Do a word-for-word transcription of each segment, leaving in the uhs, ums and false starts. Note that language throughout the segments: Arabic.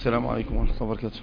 السلام عليكم ورحمة الله وبركاته.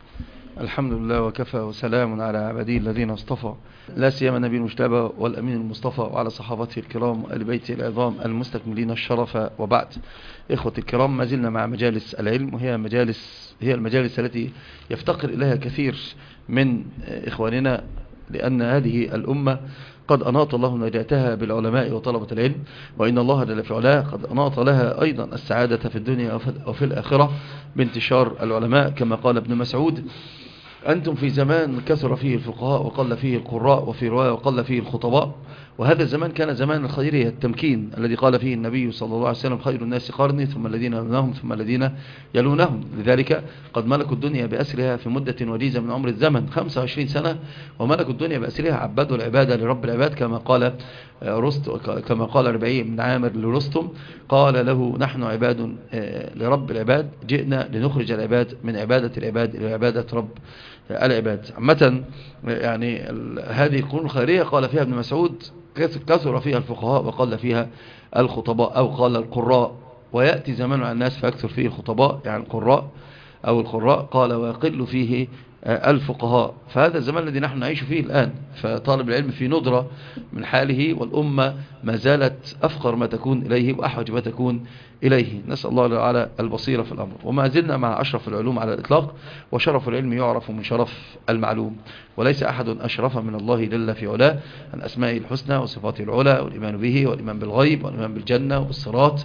الحمد لله وكفى وسلام على عباده الذين اصطفى، لا سيما النبي المجتبى والأمين المصطفى وعلى صحابته الكرام وآل بيته العظام المستكملين الشرف. وبعد، إخوة الكرام، ما زلنا مع مجالس العلم، وهي مجالس هي المجالس التي يفتقر إليها كثير من إخواننا، لأن هذه الأمة قد أناط الله نجاتها بالعلماء وطلبة العلم، وإن الله جل في علاه قد أناط لها أيضا السعادة في الدنيا وفي الآخرة بانتشار العلماء، كما قال ابن مسعود: أنتم في زمان كثر فيه الفقهاء وقل فيه القراء، وفي رواية وقل فيه الخطباء. وهذا الزمان كان زمان الخيرية التمكين الذي قال فيه النبي صلى الله عليه وسلم: خير الناس قرني ثم الذين يلونهم ثم الذين يلونهم. لذلك قد ملكوا الدنيا بأسرها في مدة وجيزة من عمر الزمن خمسة وعشرين سنة، وملكوا الدنيا بأسرها عبدوا العبادة لرب العباد، كما قال رست كما قال ربعي بن عامر لرستم، قال له: نحن عباد لرب العباد، جئنا لنخرج العباد من عبادة العباد إلى عبادة رب العباد. عامة يعني هذه القرون الخيرية قال فيها ابن مسعود: كثر فيها الفقهاء وقل فيها الخطباء، أو قال القراء. ويأتي زمان على الناس فيكثر فيه الخطباء، يعني القراء أو القراء، قال: ويقل فيه الفقهاء. فهذا الزمان الذي نحن نعيش فيه الآن، فطالب العلم في ندرة من حاله، والأمة ما زالت أفقر ما تكون إليه وأحوج ما تكون إليه. نسأل الله على البصيرة في الأمر. وما زلنا مع أشرف العلوم على الإطلاق، وشرف العلم يعرف من شرف المعلوم، وليس أحد أشرف من الله جل في علاه، عن أسمائه الحسنى وصفاته العلى، والإيمان به، والإيمان بالغيب، والإيمان بالجنة وبالصراط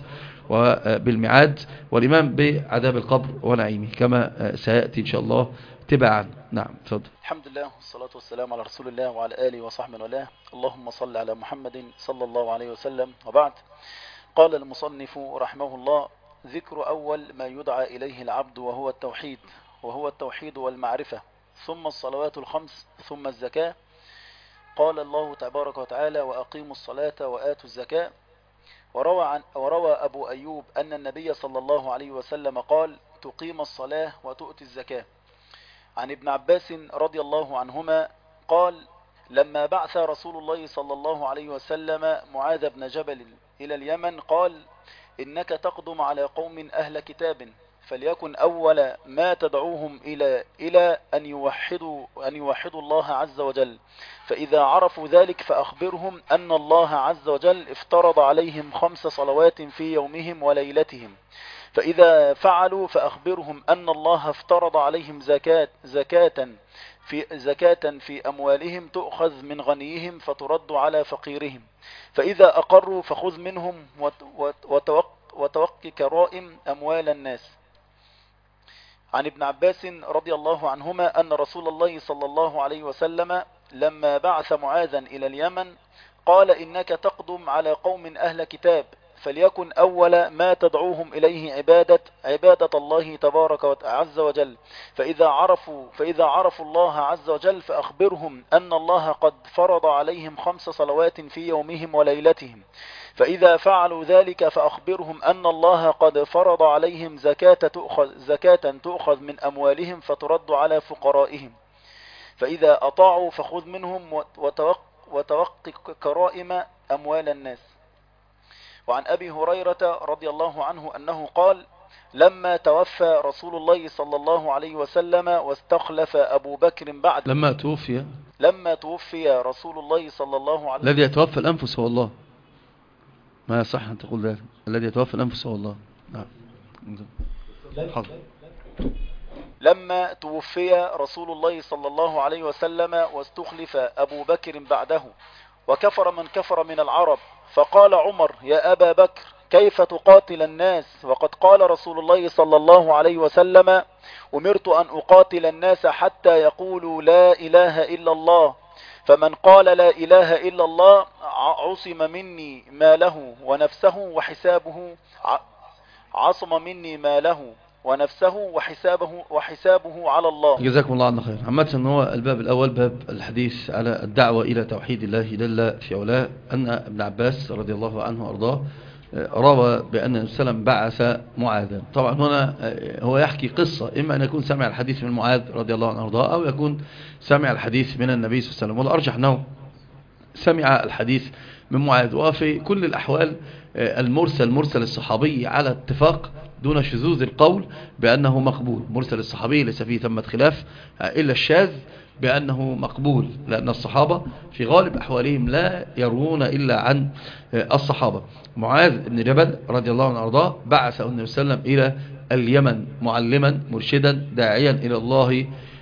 وبالميعاد، والإيمان بعذاب القبر ونعيمه، كما سيأتي إن شاء الله تبعا. نعم، تفضل. الحمد لله والصلاة والسلام على رسول الله وعلى آله وصحبه والاه. اللهم صل على محمد صلى الله عليه وسلم. وبعد، قال المصنف رحمه الله: ذكر أول ما يدعى إليه العبد وهو التوحيد، وهو التوحيد والمعرفة، ثم الصلوات الخمس، ثم الزكاة. قال الله تبارك وتعالى: وأقيموا الصلاة وآتوا الزكاة. وروى, عن وروى أبو أيوب أن النبي صلى الله عليه وسلم قال: تقيم الصلاة وتؤتي الزكاة. عن ابن عباس رضي الله عنهما قال: لما بعث رسول الله صلى الله عليه وسلم معاذ بن جبل إلى اليمن قال: إنك تقدم على قوم أهل كتاب، فليكن أول ما تدعوهم إلى إلى أن يوحدوا أن يوحدوا الله عز وجل، فإذا عرفوا ذلك فأخبرهم أن الله عز وجل افترض عليهم خمس صلوات في يومهم وليلتهم، فإذا فعلوا فأخبرهم أن الله افترض عليهم زكاة زكاة في زكاة في أموالهم تؤخذ من غنيهم فترد على فقيرهم، فإذا أقروا فخذ منهم وتوق كرائم أموال الناس. عن ابن عباس رضي الله عنهما أن رسول الله صلى الله عليه وسلم لما بعث معاذا إلى اليمن قال: إنك تقدم على قوم أهل كتاب، فليكن أول ما تدعوهم إليه عبادة عبادة الله تبارك وتعالى وجل، فإذا عرفوا فإذا عرفوا الله عز وجل فأخبرهم أن الله قد فرض عليهم خمس صلوات في يومهم وليلتهم، فإذا فعلوا ذلك فأخبرهم أن الله قد فرض عليهم زكاة تؤخذ زكاة تؤخذ من أموالهم فترد على فقرائهم، فإذا أطاعوا فخذ منهم وتوق وتوق كرائم أموال الناس. وعن أبي هريرة رضي الله عنه أنه قال: لما توفى رسول الله صلى الله عليه وسلم واستخلف أبو بكر بعد لما توفي لما توفي رسول الله صلى الله عليه وسلم. الذي يتوفى الأنفس هو الله، ما يصح أن تقول ذلك. الذي يتوفى الأنفس هو الله. نعم. حاضر. لما توفي رسول الله صلى الله عليه وسلم واستخلف أبو بكر بعده، وكفر من كفر من العرب، فقال عمر: يا أبا بكر، كيف تقاتل الناس وقد قال رسول الله صلى الله عليه وسلم: أمرت أن أقاتل الناس حتى يقولوا لا إله إلا الله، فمن قال لا إله إلا الله عصم مني ماله ونفسه وحسابه عصم مني ماله ونفسه وحسابه وحسابه على الله. جزاكم الله عنا خير. عامة هو الباب الأول باب الحديث على الدعوة إلى توحيد الله جل في علاه. أن ابن عباس رضي الله عنه وأرضاه روى بأن النبي صلى الله عليه وسلم بعث معاذا. طبعا هنا هو يحكي قصة، إما أن يكون سمع الحديث من معاذ رضي الله عنه وأرضاه، أو يكون سمع الحديث من النبي صلى الله عليه وسلم، والأرجح أنه سمع الحديث من معاذ. وفي كل الأحوال المرسل مرسل الصحابي على اتفاق دون شذوذ القول بأنه مقبول. مرسل الصحابي ليس فيه ثمة خلاف إلا الشاذ بأنه مقبول، لأن الصحابة في غالب أحوالهم لا يروون إلا عن الصحابة. معاذ بن جبل رضي الله عنه وارضاه بعث النبي صلى الله عليه وسلم إلى اليمن معلما مرشدا داعيا إلى الله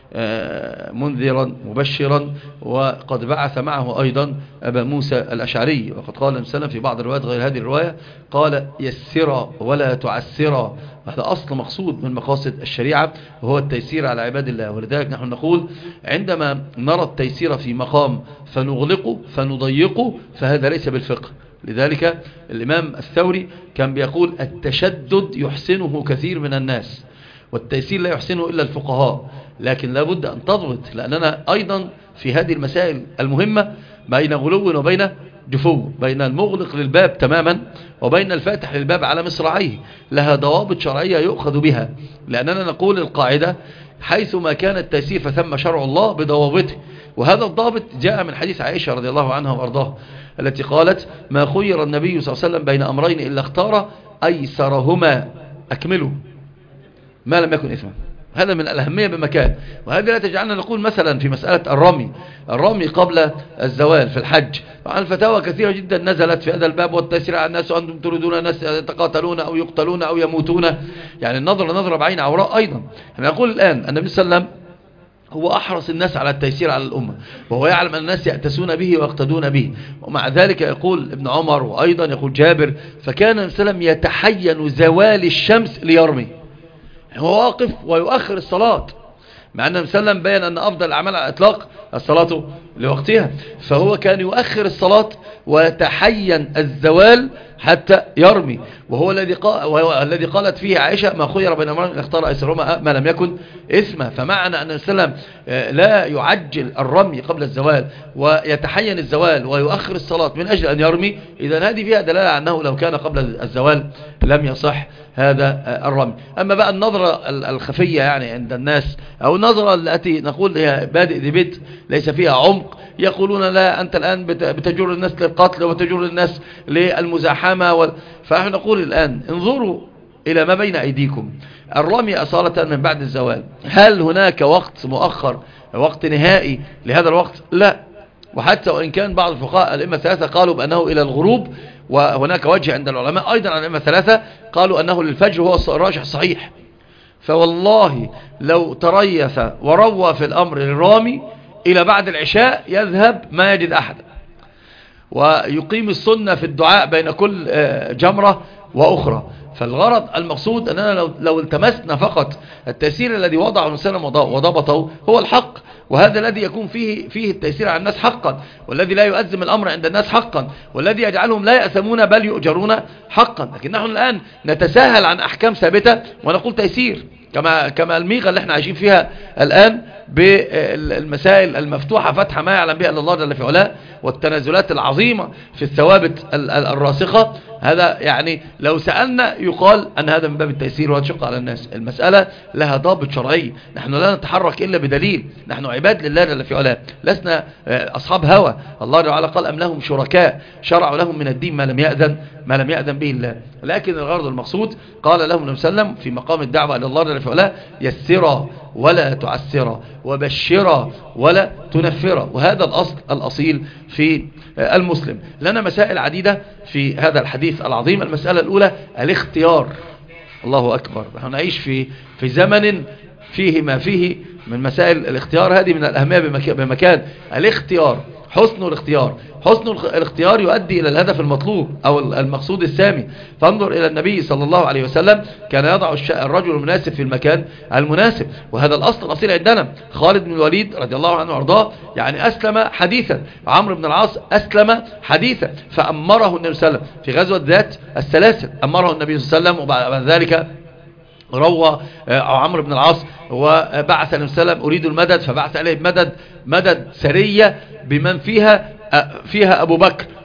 منذرا مبشرا، وقد بعث معه أيضا أبا موسى الأشعري. وقد قال النبي صلى الله عليه وسلم في بعض الروايات غير هذه الرواية قال يسرا ولا تعسرا. هذا أصل مقصود من مقاصد الشريعة وهو التيسير على عباد الله. ولذلك نحن نقول عندما نرى التيسير في مقام فنغلقه فنضيقه فهذا ليس بالفقه. لذلك الإمام الثوري كان بيقول التشدد يحسنه كثير من الناس والتيسير لا يحسنه إلا الفقهاء، لكن لابد أن تضبط، لأننا أيضا في هذه المسائل المهمة بين غلو وبين جفو، بين المغلق للباب تماما وبين الفاتح للباب على مصراعيه، لها ضوابط شرعية يؤخذ بها. لأننا نقول القاعدة حيثما كان التيسير فثم شرع الله بضوابطه، وهذا الضابط جاء من حديث عائشة رضي الله عنها وارضاها التي قالت ما خير النبي صلى الله عليه وسلم بين أمرين إلا اختار أيسرهما أكمله ما لم يكن إثما. هذا من الأهمية بمكان. وهذا لا تجعلنا نقول مثلا في مسألة الرمي الرمي قبل الزوال في الحج، طبعا الفتاوى كثيرة جدا نزلت في هذا الباب والتيسير على الناس وأنتم تريدون الناس يتقاتلون أو يقتلون أو يموتون، يعني النظر نظر بعين عوراء. أيضا احنا نقول الآن النبي صلى الله عليه وسلم هو أحرص الناس على التيسير على الأمة، وهو يعلم أن الناس يأتسون به ويقتدون به، ومع ذلك يقول ابن عمر وأيضا يقول جابر فكان النبي صلى الله عليه وسلم يتحين زوال الشمس ليرمي، هو واقف ويؤخر الصلاة، مع أن النبي صلى الله عليه وسلم بيّن أن أفضل الأعمال على الإطلاق الصلاة لوقتها، فهو كان يؤخر الصلاة ويتحين الزوال حتى يرمي. وهو الذي قال وهو الذي قالت فيه عائشة ما خير بين أمرين اختار أيسرهما ما لم يكن إثما. فمعنى أن النبي صلى الله عليه وسلم لا يعجل الرمي قبل الزوال ويتحين الزوال ويؤخر الصلاة من أجل أن يرمي، إذا هذه فيها دلالة على أنه لو كان قبل الزوال لم يصح هذا الرمي. أما بقى النظرة الخفية يعني عند الناس أو النظرة التي نقول هي بادئ ديبيت ليس فيها عمق، يقولون لا أنت الآن بتجر الناس للقتل وتجر الناس للمزاحمة وال... فنحن نقول الآن انظروا إلى ما بين أيديكم، الرمي أصالة من بعد الزوال، هل هناك وقت مؤخر وقت نهائي لهذا الوقت؟ لا. وحتى وإن كان بعض الفقهاء الأئمة الثلاثة قالوا بأنه إلى الغروب، وهناك وجه عند العلماء أيضا عن الأئمة الثلاثة قالوا أنه للفجر هو الراجح الصحيح. فوالله لو تريث وروى في الأمر للرامي إلى بعد العشاء يذهب ما يجد أحد، ويقيم السنة في الدعاء بين كل جمرة وأخرى. فالغرض المقصود أننا لو, لو التمسنا فقط التيسير الذي وضعه الإنسان وضبطه هو الحق، وهذا الذي يكون فيه فيه التيسير على الناس حقا، والذي لا يؤزم الأمر عند الناس حقا، والذي يجعلهم لا يأثمون بل يؤجرون حقا. لكن نحن الآن نتساهل عن أحكام ثابتة ونقول تيسير، كما كما الميغة اللي احنا عايشين فيها الآن بالمسائل المفتوحة فتح ما يعلم بها إلا الله جل في علاه، والتنازلات العظيمة في الثوابت الراسخة. هذا يعني لو سألنا يقال أن هذا من باب التيسير وتشق على الناس. المسألة لها ضابط شرعي، نحن لا نتحرك إلا بدليل، نحن عباد لله جل في علاه، لسنا أصحاب هوى. الله تعالى قال أم لهم شركاء شرعوا لهم من الدين ما لم يأذن ما لم يأذن به الله. لكن الغرض المقصود قال لهم النبي صلى الله عليه وسلم في مقام الدعوة إلى الله جل في علاه يسرا ولا تعسرا وبشرا ولا تنفرا. وهذا الأصل الأصيل في المسلم. لنا مسائل عديدة في هذا الحديث العظيم. المسألة الأولى الاختيار. الله أكبر، نحن نعيش في في زمن فيه ما فيه من مسائل الاختيار، هذه من الأهمية بمكان. الاختيار، حسن الاختيار، حسن الاختيار يؤدي إلى الهدف المطلوب أو المقصود السامي. فانظر إلى النبي صلى الله عليه وسلم كان يضع الرجل المناسب في المكان المناسب، وهذا الأصل الأصيل عندنا. خالد بن الوليد رضي الله عنه وارضاه يعني أسلم حديثا، عمرو بن العاص أسلم حديثا، فأمره النبي صلى الله عليه وسلم في غزوة ذات السلاسل، أمره النبي صلى الله عليه وسلم، وبعد ذلك روى عمرو بن العاص وبعث النبي صلى الله عليه وسلم أريد المدد، فبعث عليه مدد مدد سرية بمن فيها فيها أبو بكر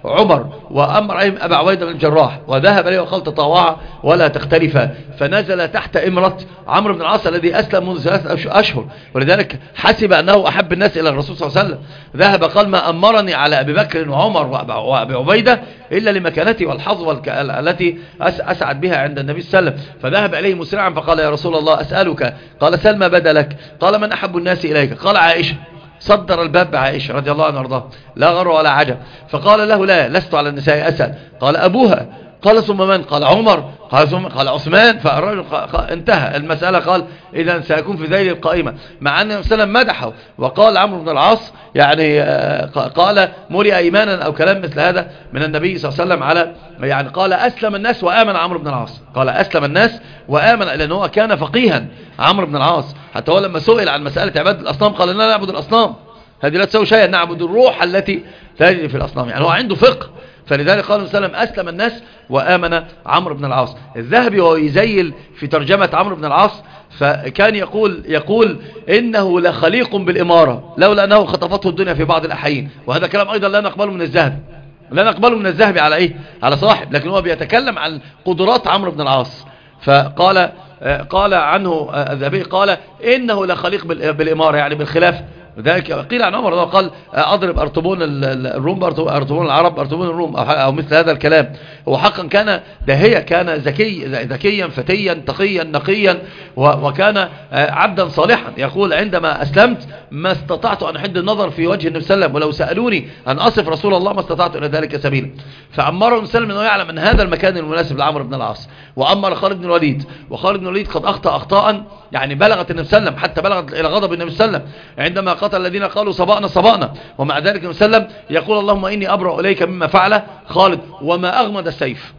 عمر وأمر عليهم أبا عبيدة بن الجراح وذهب إليه وقال تطاوعا ولا تختلفا، فنزل تحت إمرة عمرو بن العاص الذي أسلم منذ ثلاثة أشهر، ولذلك حسب أنه أحب الناس إلى الرسول صلى الله عليه وسلم. ذهب قال ما أمرني على أبي بكر وعمر وأبي عبيدة إلا لمكانتي والحظوة التي أسعد بها عند النبي صلى الله عليه وسلم. فذهب إليه مسرعا فقال يا رسول الله أسألك، قال سل ما بدا لك، قال من أحب الناس إليك، قال عائشة. صدر الباب بعائشة رضي الله عنها وارضاها لا غر ولا عجب. فقال له لا لست على النساء أسأل، قال أبوها، قال ثم من، قال عمر، قال ثم قال عثمان. فالرجل انتهى المسألة، قال إذا سيكون في ذيل القائمة، مع أن النبي صلى الله عليه وسلم مدحه وقال عمرو بن العاص يعني قال ملئ إيمانا أو كلام مثل هذا من النبي صلى الله عليه وسلم على يعني قال أسلم الناس وآمن عمرو بن العاص، قال أسلم الناس وآمن، لأنه كان فقيها عمرو بن العاص. حتى هو لما سئل عن مسألة عبادة الأصنام قال لا نعبد الأصنام، هذه لا تسوي شيئا، نعبد الروح التي تجري في الأصنام، يعني هو عنده فقه. فلذلك قال صلى الله عليه وسلم أسلم الناس وآمن عمرو بن العاص. الذهبي وهو يزيل في ترجمة عمرو بن العاص فكان يقول يقول إنه لخليق بالإمارة لولا أنه خطفته الدنيا في بعض الأحيين، وهذا كلام أيضا لا نقبله من الذهبي، لا نقبله من الذهبي على إيه؟ على صاحب، لكن هو بيتكلم عن قدرات عمرو بن العاص. فقال قال عنه الذهبي قال إنه لخليق بالإمارة يعني بالخلافة. ذلك قيل عن عمر قال أضرب أرطبون الروم أرطبون العرب أرطبون الروم أو مثل هذا الكلام. هو حقا كان داهية، كان ذكي ذكيا فتيا تقيا نقيا وكان عبدا صالحا. يقول عندما أسلمت ما استطعت أن أحد النظر في وجه النبي صلى الله عليه وسلم، ولو سألوني أن أصف رسول الله ما استطعت إلى ذلك سبيلا. فأمر النبي صلى الله عليه وسلم أنه يعلم أن هذا المكان المناسب لعمرو بن العاص، وأمر خالد بن الوليد، وخالد بن الوليد قد أخطأ أخطاء يعني بلغت النبي صلى الله عليه وسلم حتى بلغت إلى غضب النبي صلى الله عليه وسلم عندما قتل الذين قالوا صبأنا صبأنا، ومع ذلك النبي صلى الله عليه وسلم يقول اللهم إني أبرأ إليك مما فعل خالد وما أغمد السيف.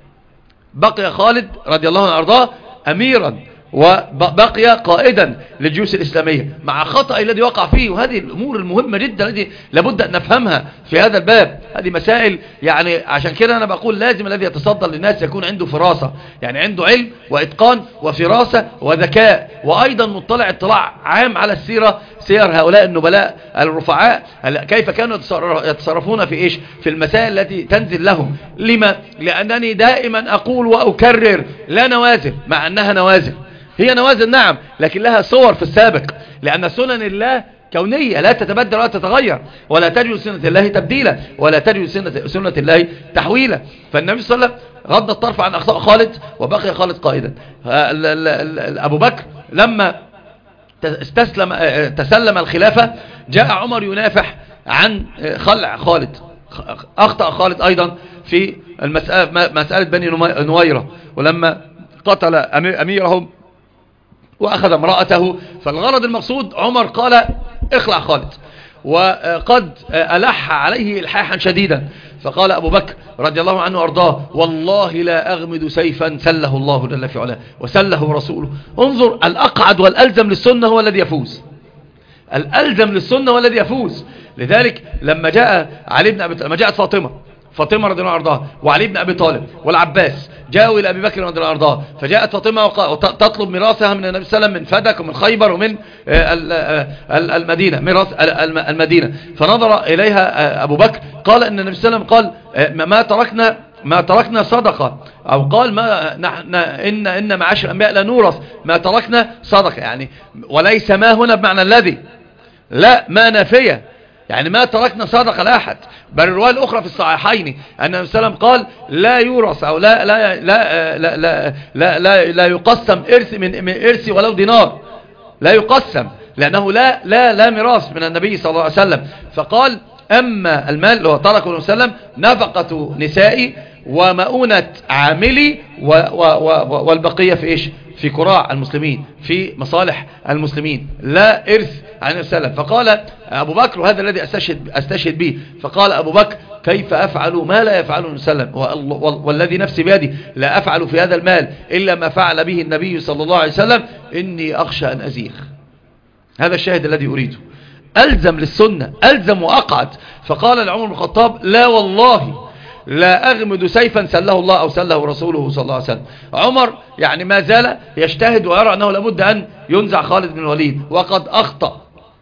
بقي خالد رضي الله عنه وارضاه أميرا وبقي قائدا للجيوش الإسلامية مع خطأ الذي وقع فيه. وهذه الأمور المهمة جدا التي لابد أن نفهمها في هذا الباب، هذه مسائل يعني عشان كده أنا بقول لازم الذي يتصدر للناس يكون عنده فراسة، يعني عنده علم وإتقان وفراسة وذكاء، وأيضا مطلع اطلاع عام على السيرة، سير هؤلاء النبلاء الرفعاء كيف كانوا يتصرفون في إيش في المسائل التي تنزل لهم. لما؟ لأنني دائما أقول وأكرر لا نوازل، مع أنها نوازل، هي نوازل نعم، لكن لها صور في السابق، لأن سنن الله كونية لا تتبدل ولا تتغير، ولا تجد سنة الله تبديلا، ولا تجد سنة, سنة الله تحويلا. فالنبي صلى الله عليه وسلم غض الطرف عن أخطاء خالد وبقي خالد قائدا. أبو بكر لما استسلم تسلم الخلافة جاء عمر ينافح عن خلع خالد، أخطأ خالد أيضا في المسألة مسألة بني نويرة، ولما قتل أميرهم وأخذ امرأته. فالغرض المقصود عمر قال اخلع خالد، وقد ألح عليه إلحاحا شديدا. فقال أبو بكر رضي الله عنه وأرضاه والله لا أغمد سيفا سله الله جل في علاه وسله رسوله. انظر، الأقعد والألزم للسنة هو الذي يفوز، الألزم للسنة هو الذي يفوز. لذلك لما جاء علي بن أبي لما جاءت فاطمة فاطمة رضي الله عنها وارضاها وعلي بن أبي طالب والعباس جاءوا إلى أبي بكر رضي الله عنه وارضاه، فجاءت فاطمة وتطلب ميراثها من النبي صلى الله عليه وسلم من فدك ومن خيبر ومن المدينة، ميراث المدينة. فنظر إليها أبو بكر قال إن النبي صلى الله عليه وسلم قال ما تركنا ما تركنا صدقة، أو قال ما نحن إن إن معاشر الأنبياء لا نورث، ما تركنا صدقة، يعني وليس ما هنا بمعنى الذي، لا ما نافية، يعني ما تركنا صدقة لأحد. بل الرواية الأخرى في الصحيحين أن النبي صلى الله عليه وسلم قال لا يورث أو لا لا لا لا لا لا, لا, لا يقسم إرث من, من إرث ولو دينار، لا يقسم، لأنه لا لا لا ميراث من النبي صلى الله عليه وسلم. فقال أما المال اللي هو تركه النبي صلى الله عليه وسلم نفقة نسائي ومؤونة عاملي و و و والبقية في إيش في كراع المسلمين في مصالح المسلمين، لا إرث عن النبي صلى الله عليه وسلم. فقال أبو بكر وهذا الذي أستشهد, أستشهد به، فقال أبو بكر كيف أفعل ما لا يفعله النبي صلى الله عليه وسلم، والذي نفسي بيدي لا أفعل في هذا المال إلا ما فعل به النبي صلى الله عليه وسلم، إني أخشى أن أزيغ. هذا الشاهد الذي أريده، ألزم للسنة، ألزم وأقعد. فقال لعمر بن الخطاب لا والله لا أغمد سيفا سله الله أو سله رسوله صلى الله عليه وسلم. عمر يعني ما زال يجتهد ويرى أنه لابد أن ينزع خالد بن الوليد، وقد أخطأ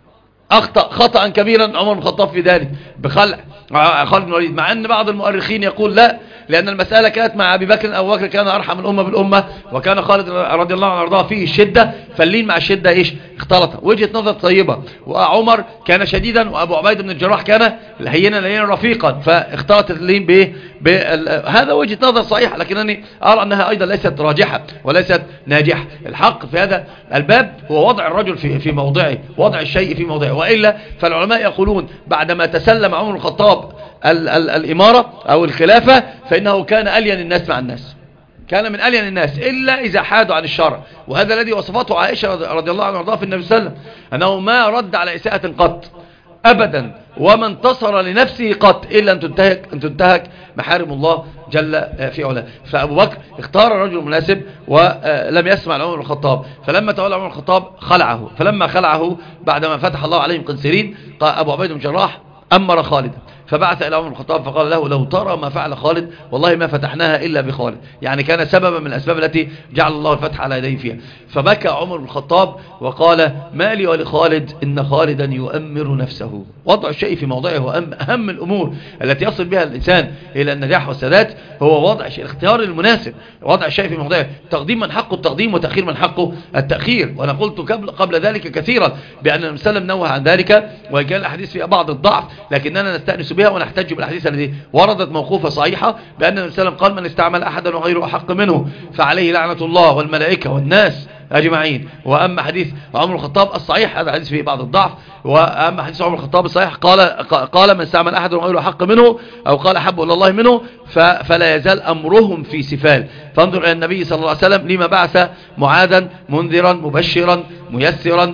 أخطأ خطأ كبيرا عمر بن الخطاب في ذلك بخلع خالد بن الوليد، مع أن بعض المؤرخين يقول لا، لأن المسألة كانت مع أبي بكر. أبو بكر كان أرحم الأمة بالأمة، وكان خالد رضي الله عنه وارضاه فيه الشدة، فاللين مع الشدة إيش اختلط. وجهة نظر طيبة. وعمر كان شديدا، وأبو عبيدة بن الجراح كان هينا لينا رفيقا، فاختلط اللين بإيه؟ هذا وجهة نظر صحيحة، لكنني أرى أنها أيضا ليست راجحة وليست ناجحة. الحق في هذا الباب هو وضع الرجل في في موضعه، وضع الشيء في موضعه. وإلا فالعلماء يقولون بعدما تسلم عمر الخطاب ال ال الإمارة أو الخلافة، فإنه كان ألين الناس مع الناس، كان من ألين الناس إلا إذا حادوا عن الشرع. وهذا الذي وصفته عائشة رضي الله عنها وارضاها في النبي صلى الله عليه وسلم، أنه ما رد على إساءة قط أبدا، وما انتصر لنفسه قط إلا أن تنتهك, أن تنتهك محارم الله جل في علاه. فأبو بكر اختار الرجل المناسب ولم يسمع لعمر بن الخطاب، فلما تولى عمر بن الخطاب خلعه. فلما خلعه بعدما فتح الله عليهم قنسرين، قال أبو عبيدة بن الجراح أمر خالدا، فبعث إلى عمر بن الخطاب فقال له لو ترى ما فعل خالد والله ما فتحناها إلا بخالد، يعني كان سببا من الأسباب التي جعل الله الفتح على يديه فيها. فبكى عمر بن الخطاب وقال ما لي ولخالد إن خالدا يؤمر نفسه. وضع الشيء في موضعه وأهم أهم الأمور التي يصل بها الإنسان إلى النجاح والسداد هو وضع الشيء، الاختيار المناسب، وضع الشيء في موضعه، تقديم من حقه التقديم وتأخير من حقه التأخير. وأنا قلت قبل, قبل ذلك كثيرا بأن النبي صلى الله عليه وسلم نوه عن ذلك، وإن كان الأحاديث فيها بعض الضعف لكننا نستأنس بها ونحتج بالأحاديث التي وردت موقوفة صحيحة بأن النبي صلى الله عليه وسلم قال من استعمل أحدا وغيره أحق منه فعليه لعنة الله والملائكة والناس أجمعين. وأما حديث عمر الخطاب الصحيح هذا حديث فيه بعض الضعف، وأما حديث عمر الخطاب الصحيح قال قال من استعمل أحد وغيره حق منه أو قال أحب إلى الله منه فلا يزال أمرهم في سفال. فانظر إلى النبي صلى الله عليه وسلم لما بعث معاذا منذرا مبشرا ميسرا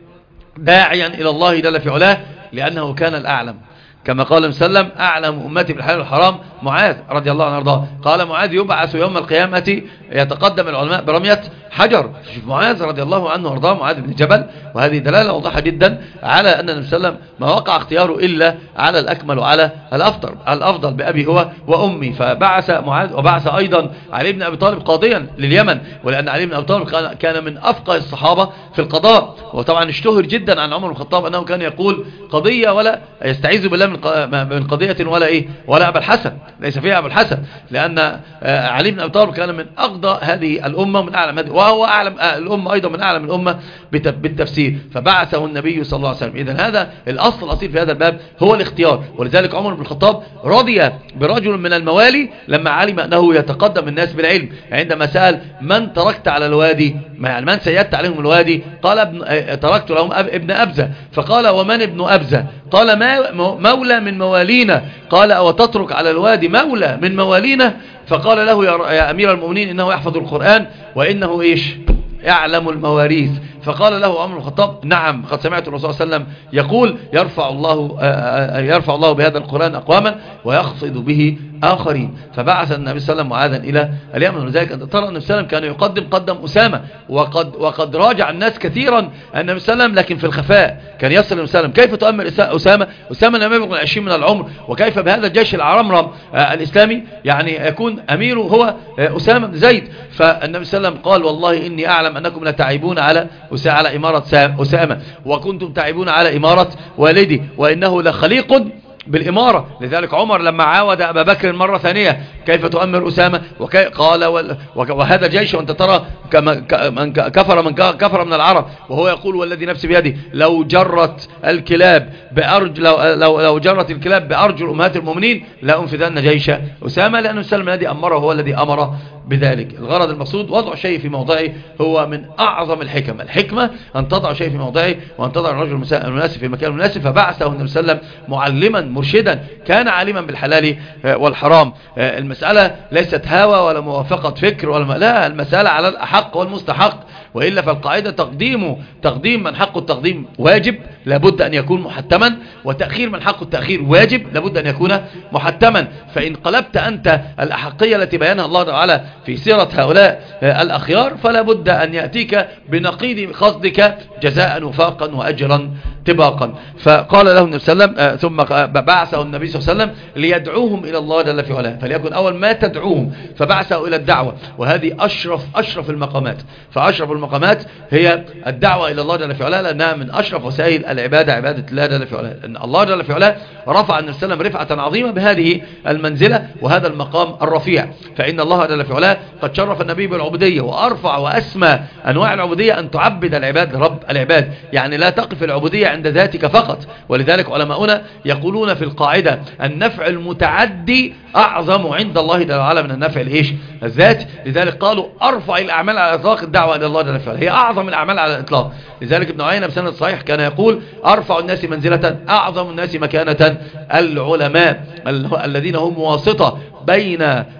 داعيا إلى الله جل في علاه، لأنه كان الأعلم، كما قال صلى الله عليه وسلم أعلم أمتي بالحلال والحرام معاذ رضي الله عنه وارضاه. قال معاذ يبعث يوم القيامة يتقدم العلماء برمية حجر. شوف معاذ رضي الله عنه وارضاه، معاذ بن جبل، وهذه دلالة واضحة جدا على أن النبي صلى الله عليه وسلم ما وقع اختياره إلا على الأكمل وعلى الأفضل الأفضل بأبي هو وأمي. فبعث معاذ، وبعث أيضا علي بن أبي طالب قاضيا لليمن، ولأن علي بن أبي طالب كان من أفقه الصحابة في القضاء. وطبعا اشتهر جدا عن عمر بن الخطاب أنه كان يقول قضية ولا يستعيذ بالله من قضية ولا إيه ولا أبا الحسن، ليس فيها أبو الحسن، لأن علي بن أبي طالب كان من أقضى هذه الأمة من أعلم هذه، وهو أعلم الأمة أيضا من أعلم الأمة بالتفسير، فبعثه النبي صلى الله عليه وسلم. إذن هذا الأصل الأصيل في هذا الباب هو الاختيار. ولذلك عمر بن الخطاب رضي برجل من الموالي لما علم أنه يتقدم الناس بالعلم، عندما سأل من تركت على الوادي، يعني من سيدت عليهم الوادي؟ قال ابن تركت لهم ابن أبزة. فقال ومن ابن أبزة؟ قال ما مولى من موالينا. قال أو تترك على الوادي مولى من موالينا؟ فقال له يا أمير المؤمنين إنه يحفظ القرآن وإنه إيش يعلم المواريث. فقال له عمر بن الخطاب نعم قد سمعت الرسول صلى الله عليه وسلم يقول يرفع الله يرفع الله بهذا القرآن أقواما ويخفض به آخرين. فبعث النبي صلى الله عليه وسلم معاذا إلى اليمن. ولذلك أنت ترى النبي صلى الله عليه وسلم كان يقدم قدم أسامة، وقد وقد راجع الناس كثيرا النبي صلى الله عليه وسلم، لكن في الخفاء كان يصل النبي صلى الله عليه وسلم كيف تؤمر أسامة أسامة لم يبلغ العشرين من العمر، وكيف بهذا الجيش العرمرم الإسلامي يعني يكون أميره هو أسامة بن زيد. فالنبي صلى الله عليه وسلم قال والله إني أعلم أنكم لتعيبون على على إمارة أسامة وكنتم تعيبون على إمارة والدي وإنه لخليق بالإمارة. لذلك عمر لما عاود أبا بكر مرة ثانية كيف تؤمر أسامة قال وهذا جيش وأنت ترى من كفر من كفر من العرب، وهو يقول والذي نفسي بيدي لو جرت الكلاب بأرجل لو, لو, لو جرت الكلاب بأرجل أمهات المؤمنين لا أنفذن جيش أسامة، لأن السلم الذي أمره هو الذي أمر بذلك. الغرض المقصود وضع شيء في موضعه هو من أعظم الحكم. الحكمة أن تضع شيء في موضعه وأن تضع الرجل المناسب في مكان المناسب. فبعثه النبي صلى الله عليه وسلم معلما مرشدا كان عالما بالحلال والحرام. المسألة ليست هوى ولا موافقة فكر ولا لا، المسألة على الأحق والمستحق، وإلا فالقاعدة تقديم تقديم من حق التقديم واجب لابد أن يكون محتما، وتأخير من حق التأخير واجب لابد أن يكون محتما. فإن قلبت أنت الأحقية التي بيانها الله تعالى في سيرة هؤلاء الأخيار فلا بد أن يأتيك بنقيض قصدك جزاء وفاقا وأجرا طباقا. فقال له النبي صلى الله عليه وسلم ثم بعثه النبي صلى الله عليه وسلم ليدعوهم إلى الله جل في علاه، فليكن أول ما تدعوهم، فبعثه إلى الدعوة، وهذه أشرف أشرف المقامات. فأشرف المقامات هي الدعوة إلى الله جل في علاه، لأنها من أشرف وسائل العبادة، عبادة الله جل في علاه. إن الله جل في علاه رفع النبي صلى الله عليه وسلم رفعة عظيمة بهذه المنزلة وهذا المقام الرفيع. فإن الله جل في علاه قد شرف النبي بالعبودية، وأرفع وأسمى أنواع العبودية أن تعبد العباد رب العباد، يعني لا تقف العبودية عند ذاتك فقط. ولذلك علماؤنا يقولون في القاعدة النفع المتعدي أعظم عند الله جل وعلا من النفع الإيش الذات. لذلك قالوا أرفع الأعمال على الإطلاق الدعوة إلى الله جل وعلا، هي أعظم الأعمال على الإطلاق. لذلك ابن عيينة بسند صحيح كان يقول أرفع الناس منزلة أعظم الناس مكانة العلماء الذين هم واسطة بين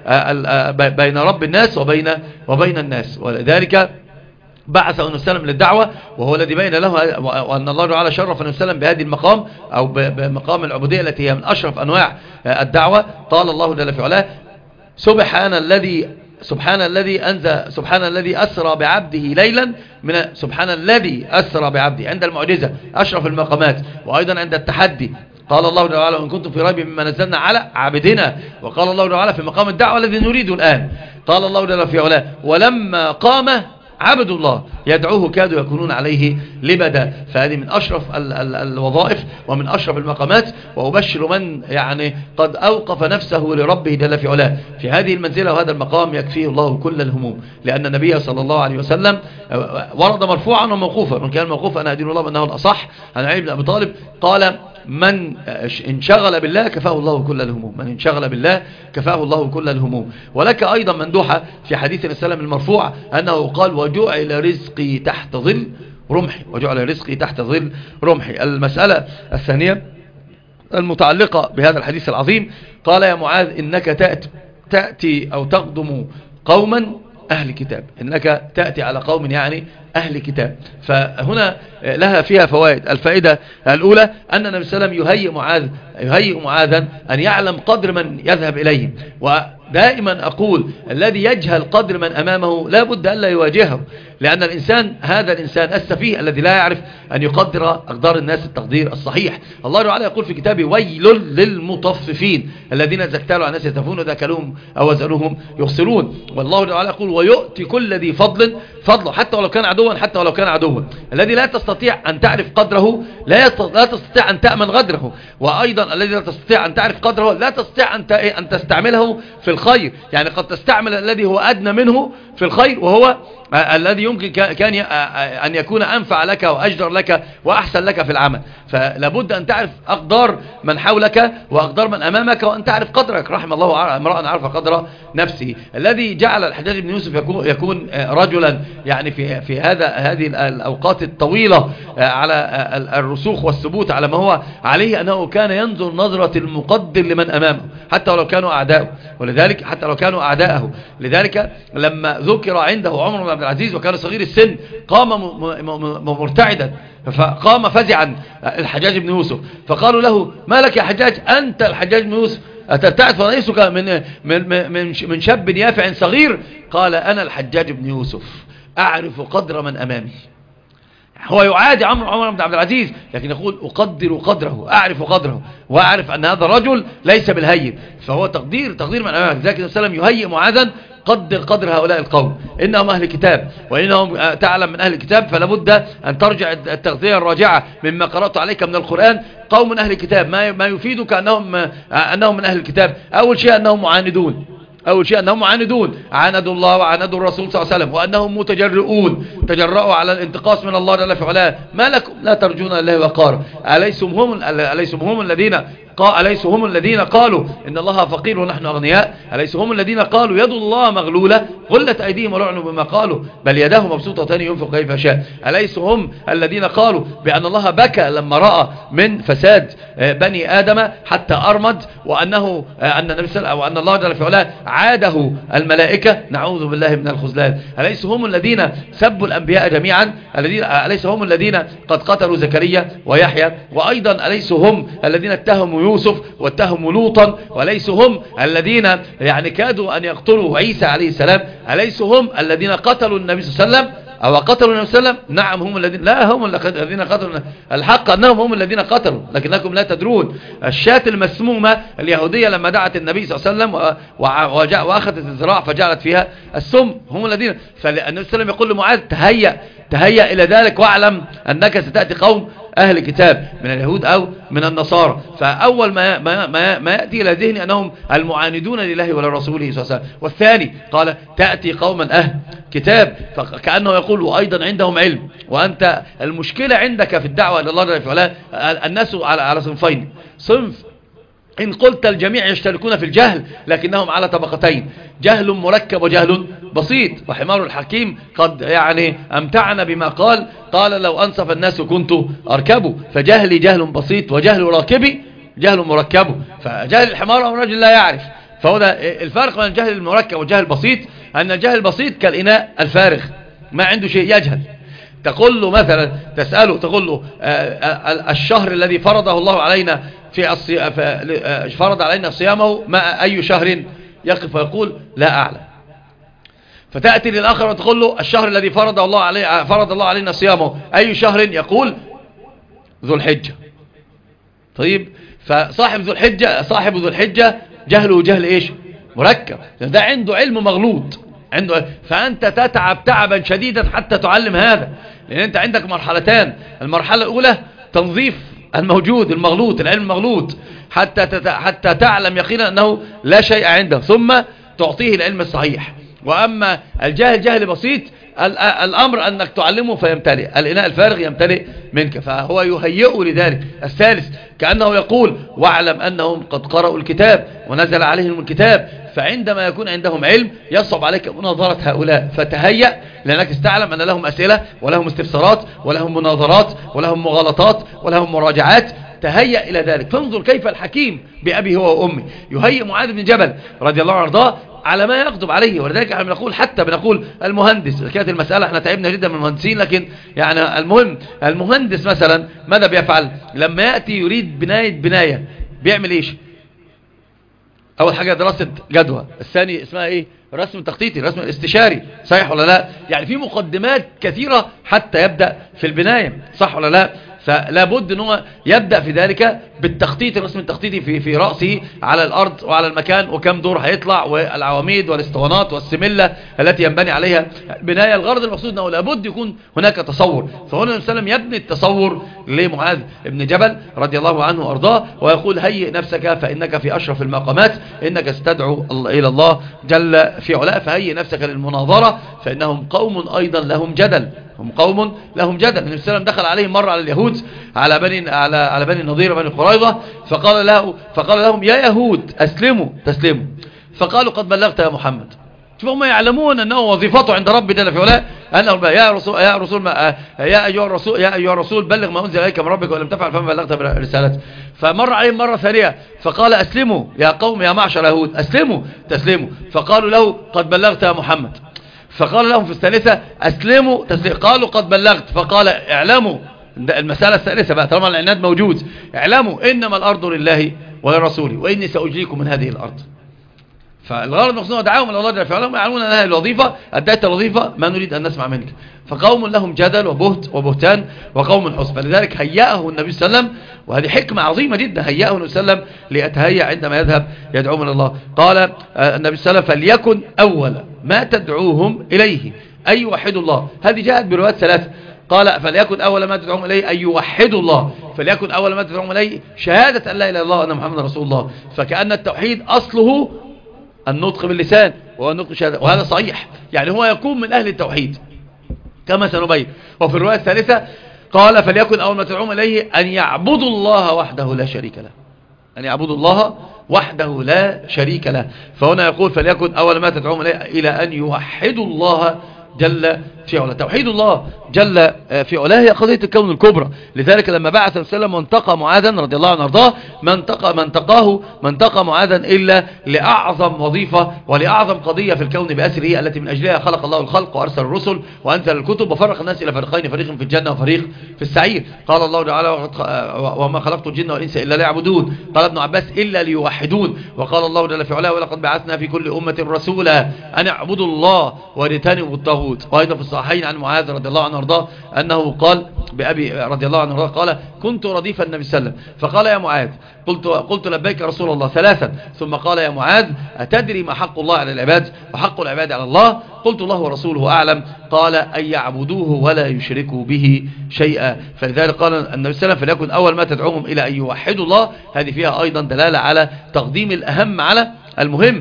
بين رب الناس وبين وبين الناس. ولذلك بعثه النبي صلى الله عليه وسلم للدعوة، وهو الذي بين له وأن الله تعالى شرف النبي صلى الله عليه وسلم بهذه المقام أو بمقام العبودية التي هي من أشرف أنواع الدعوة. قال الله جل في علاه سبحان الذي سبحان الذي أنزل سبحان الذي أسرى بعبده ليلا من سبحان الذي أسرى بعبده عند المعجزة أشرف المقامات، وأيضا عند التحدي قال الله تعالى إن كنتم في ريب مما نزلنا على عبدنا. وقال الله تعالى في مقام الدعوة الذي نريده الآن قال الله جل في علاه ولما قام عبد الله يدعوه كادوا يكونون عليه لبدا. فهذه من أشرف ال ال الوظائف ومن أشرف المقامات. وأبشر من يعني قد أوقف نفسه لربه جل في علاه في هذه المنزلة وهذا المقام يكفيه الله كل الهموم، لأن النبي صلى الله عليه وسلم ورد مرفوعا وموقوفا، من كان موقوفا أنا أدين الله بأنه الأصح عن علي بن أبي طالب قال من انشغل بالله كفاه الله كل الهموم، من انشغل بالله كفاه الله كل الهموم. ولك أيضا مندوحة في حديث السلام المرفوع أنه قال وجعل رزقي تحت ظل رمحي، وجعل رزقي تحت ظل رمحي. المسألة الثانية المتعلقة بهذا الحديث العظيم قال يا معاذ إنك تأتي, تأتي أو تقدم قوما أهل كتاب، إنك تأتي على قوم يعني أهل كتاب. فهنا لها فيها فوائد. الفائدة الأولى أن النبي صلى الله عليه وسلم يهيئ معاذ يهيئ معاذا أن يعلم قدر من يذهب إليهم. ودائما أقول الذي يجهل قدر من أمامه لا بد أن لا يواجهه، لأن الإنسان هذا الإنسان السفيه الذي لا يعرف أن يقدر أقدار الناس التقدير الصحيح. الله تعالى يقول في كتابه ويل للمطففين الذين إذا اكتالوا على الناس يتفون إذا كلوهم أو وزنوهم يخسرون. والله تعالى يقول ويؤتي كل ذي فضل فضله حتى ولو كان عدوا حتى ولو كان عدوا. الذي لا تستطيع أن تعرف قدره لا تستطيع أن تأمن غدره، وأيضا الذي لا تستطيع أن تعرف قدره لا تستطيع أن تستعمله في الخير. يعني قد تستعمل الذي هو أدنى منه في الخير وهو الذي يمكن كان أن يكون أنفع لك وأجدر لك وأحسن لك في العمل. فلابد أن تعرف أقدار من حولك وأقدار من أمامك وأن تعرف قدرك. رحم الله امرأ عرف قدر نفسه. الذي جعل الحجاج بن يوسف يكون, يكون رجلا يعني في في هذا هذه الأوقات الطويلة على الرسوخ والثبوت على ما هو عليه أنه كان ينظر نظرة المقدر لمن أمامه حتى ولو كانوا أعداءه، ولذلك حتى لو كانوا أعداءه. لذلك لما ذكر عنده عمر بن عبد العزيز وكان صغير السن قام مرتعدا، فقام فزعا الحجاج بن يوسف، فقالوا له ما لك يا حجاج أنت الحجاج بن يوسف أتبتعد فنيسك من, من, من, من شاب يافع صغير؟ قال أنا الحجاج بن يوسف أعرف قدر من أمامي. هو يعادي عمر عمر بن عبد العزيز لكن يقول أقدر قدره أعرف قدره وأعرف أن هذا الرجل ليس بالهين، فهو تقدير تقدير من أمامه. ذلك النبي صلى الله عليه وسلم يهيئ معاذا قدر قدر هؤلاء القوم إنهم أهل كتاب وإنهم تعلم من أهل الكتاب، فلابد أن ترجع التغذية الراجعة مما قرأت عليك من القرآن. قوم أهل الكتاب ما ما يفيدك أنهم أنهم من أهل الكتاب. أول شيء أنهم معاندون أول شيء أنهم معاندون عاندوا الله وعاندوا الرسول صلى الله عليه وسلم، وأنهم متجرؤون تجرؤوا على الانتقاص من الله جل في علاه. ما لكم لا ترجون الله وقارا أليسم هم أليسم هم الذين أليسوا هم الذين قالوا إن الله فقير ونحن أغنياء؟ أليسوا هم الذين قالوا يد الله مغلولة غلت أيديهم ولعنوا بما قالوا بل يداه مبسوطتان ينفق كيف شاء؟ أليسوا هم الذين قالوا بأن الله بكى لما رأى من فساد بني آدم حتى أرمد، وأنه أن النبي صلى الله عليه وسلم وأن الله جل في علاه عاده الملائكة؟ نعوذ بالله من الخذلان. أليسوا هم الذين سبوا الأنبياء جميعا؟ الذين أليسوا هم الذين قد قتلوا زكريا ويحيى؟ وأيضا أليسوا هم الذين اتهموا يوسف واتهموا لوطا؟ وليسوا هم الذين يعني كادوا أن يقتلوا عيسى عليه السلام؟ أليسوا هم الذين قتلوا النبي صلى الله عليه وسلم؟ أو قتلوا النبي صلى الله عليه وسلم؟ نعم هم الذين، لا هم الذين قتلوا، الحق أنهم هم الذين قتلوا لكنكم لا تدرون. الشاة المسمومة اليهودية لما دعت النبي صلى الله عليه وسلم وأخذت الذراع فجعلت فيها السم، هم الذين. فالنبي صلى الله عليه وسلم يقول لمعاذ تهيأ تهيأ إلى ذلك واعلم أنك ستأتي قوم أهل كتاب من اليهود أو من النصارى. فأول ما, ما, ما, ما يأتي إلى ذهني أنهم المعاندون لله ولرسوله صلى الله عليه وسلم. والثاني قال تأتي قوما أهل كتاب، فكأنه يقول وأيضا عندهم علم. وأنت المشكلة عندك في الدعوة إلى الله جل وعلا الناس على على صنفين، صنف إن قلت الجميع يشتركون في الجهل لكنهم على طبقتين، جهل مركب وجهل بسيط. وحمار الحكيم قد يعني أمتعنا بما قال قال لو أنصف الناس كنت أركبه، فجهلي جهل بسيط وجهل راكبي جهل مركب. فجهل الحمار أو الرجل لا يعرف، فهو ده الفرق بين الجهل المركب والجهل البسيط، أن الجهل البسيط كالإناء الفارغ ما عنده شيء يجهل. تقول له مثلا تسأله تقول له الشهر الذي فرضه الله علينا في الصي... فرض علينا صيامه ما أي شهر؟ يقف ويقول لا أعلم. فتأتي للآخر وتقول له الشهر الذي فرض الله عليه فرض الله علينا صيامه أي شهر؟ يقول ذو الحجة. طيب فصاحب ذو الحجة صاحب ذو الحجة جهله جهل إيش؟ مركب، ده عنده علم مغلوط عنده. فأنت تتعب تعبا شديدا حتى تعلم هذا، لأن أنت عندك مرحلتان. المرحلة الأولى تنظيف الموجود المغلوط، العلم المغلوط، حتى تت... حتى تعلم يقينا أنه لا شيء عنده، ثم تعطيه العلم الصحيح. وأما الجاهل جهل بسيط الأمر أنك تعلمه فيمتلئ، الإناء الفارغ يمتلئ منك، فهو يهيئه لذلك. الثالث كأنه يقول واعلم أنهم قد قرأوا الكتاب ونزل عليهم الكتاب، فعندما يكون عندهم علم يصعب عليك مناظرة هؤلاء، فتهيأ لأنك تستعلم أن لهم أسئلة ولهم استفسارات ولهم مناظرات ولهم مغالطات ولهم مراجعات، تهيأ إلى ذلك. فانظر كيف الحكيم بأبي هو وأمي يهيئ معاذ بن جبل رضي الله عنه وارضاه على ما يغضب عليه. ولذلك احنا بنقول حتى بنقول المهندس، كانت المسألة احنا تعبنا جدا من المهندسين، لكن يعني المهم المهندس مثلا ماذا بيفعل لما يأتي يريد بناية بناية؟ بيعمل ايش؟ اول حاجة دراسة جدوى، الثاني اسمها ايه؟ رسم تخطيطي، رسم استشاري، صحيح ولا لا؟ يعني في مقدمات كثيرة حتى يبدأ في البناية، صح ولا لا؟ فلا بد ان هو يبدأ في ذلك بالتخطيط، الرسم التخطيطي في في رأسه على الأرض وعلى المكان، وكم دور هيطلع، والعواميد والاسطوانات والسملة التي ينبني عليها البناية. الغرض المقصود انه لابد يكون هناك تصور. فهنا النبي صلى الله عليه وسلم يبني التصور لمعاذ بن جبل رضي الله عنه وارضاه، ويقول هيئ نفسك فإنك في أشرف المقامات، إنك ستدعو إلى الله جل في علاه، فهيئ نفسك للمناظرة فإنهم قوم أيضا لهم جدل، هم قوم لهم جدل. النبي صلى الله عليه وسلم دخل عليهم مرة على اليهود على بني على على بني النضير وبني قريظة، فقال له فقال لهم يا يهود أسلموا تسلموا، فقالوا قد بلغت يا محمد. شوفوا هم يعلمون أنه وظيفته عند رب جل في علاه أنه يا رسول يا رسول ما يا أيها الرسول يا أيها الرسول بلغ ما أنزل إليك من ربك ولم تفعل فما بلغت برسالته. فمر عليهم مرة ثانية فقال أسلموا يا قوم يا معشر يهود أسلموا تسلموا، فقالوا له قد بلغت يا محمد. فقال لهم في الثالثة أسلموا تسلموا، قالوا قد بلغت، فقال اعلموا، المسألة الثالثة بقى طالما العناد موجود، اعلموا إنما الأرض لله ولرسوله وإني سأجليكم من هذه الأرض. فالغرض المقصود دعاهم الى الله جل وعلا، يعلمون ان هذه الوظيفه اديت الوظيفه ما نريد ان نسمع منك. فقوم لهم جدل وبهت وبهتان وقوم حسن، فلذلك هيأه النبي صلى الله عليه وسلم، وهذه حكمه عظيمه جدا، هيأه النبي صلى الله عليه وسلم ليتهيأ عندما يذهب يدعوهم الى الله. قال النبي صلى الله عليه وسلم فليكن اول ما تدعوهم اليه ان يوحدوا الله. هذه جاءت بروايات ثلاثه، قال فليكن أول ما تدعوهم إليه أن يوحدوا الله، فليكن أول ما تدعوهم إليه شهادة أن لا إله إلا الله وأن محمد رسول الله. فكأن التوحيد أصله النطق باللسان والنطق بالشهادة، وهذا صحيح، يعني هو يكون من أهل التوحيد كما سنبين. وفي الرواية الثالثة قال فليكن أول ما تدعوهم إليه أن يعبدوا الله وحده لا شريك له، أن يعبدوا الله وحده لا شريك له. فهنا يقول فليكن أول ما تدعوهم إليه إلى أن يوحدوا الله جل في علاه. توحيد الله جل في علاه هي قضية الكون الكبرى. لذلك لما بعث صلى الله عليه وسلم وانتقى معاذا رضي الله عنه وارضاه، ما انتقى ما انتقاه ما انتقى معاذا إلا لأعظم وظيفة ولأعظم قضية في الكون بأسره، التي من أجلها خلق الله الخلق وأرسل الرسل وأنزل الكتب وفرق الناس إلى فريقين، فريق في الجنة وفريق في السعير. قال الله تعالى وما خلقت الجن والإنس إلا ليعبدون. قال ابن عباس إلا ليوحدون. وقال الله جل في علاه ولقد بعثنا في كل أمة رسولا أن اعبدوا الله واجتنبوا الطاغوت. داود. وأيضا في الصحيحين عن معاذ رضي الله عنه وارضاه أنه قال بأبي رضي الله عنه وارضاه قال كنت رديف النبي صلى الله عليه وسلم فقال يا معاذ قلت, قلت لبيك رسول الله ثلاثا ثم قال يا معاذ أتدري ما حق الله على العباد وحق العباد على الله؟ قلت الله ورسوله أعلم. قال أن يعبدوه ولا يشركوا به شيئا. فلذلك قال النبي صلى الله عليه وسلم فليكن أول ما تدعوهم إلى أن يوحدوا الله. هذه فيها أيضا دلالة على تقديم الأهم على المهم.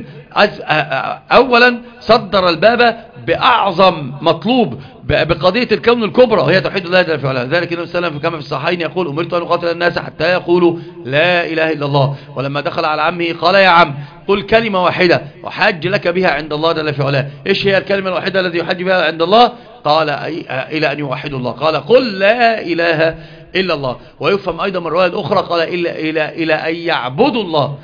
أولا صدر الباب بأعظم مطلوب بقضية الكون الكبرى وهي توحيد الله جل وعلا. ذلك النبي صلى الله عليه وسلم كما في الصحيحين يقول أمرت أن أقاتل الناس حتى يقولوا لا إله إلا الله. ولما دخل على عمه قال يا عم قل كلمة واحدة وحاج لك بها عند الله جل وعلا. إيش هي الكلمة الواحدة التي يحج بها عند الله؟ قال إلى أن يوحدوا الله. قال قل لا إله إلا الله. ويفهم أيضا من الرواية الأخرى قال إلى, إلى, إلى أن يعبدوا الله.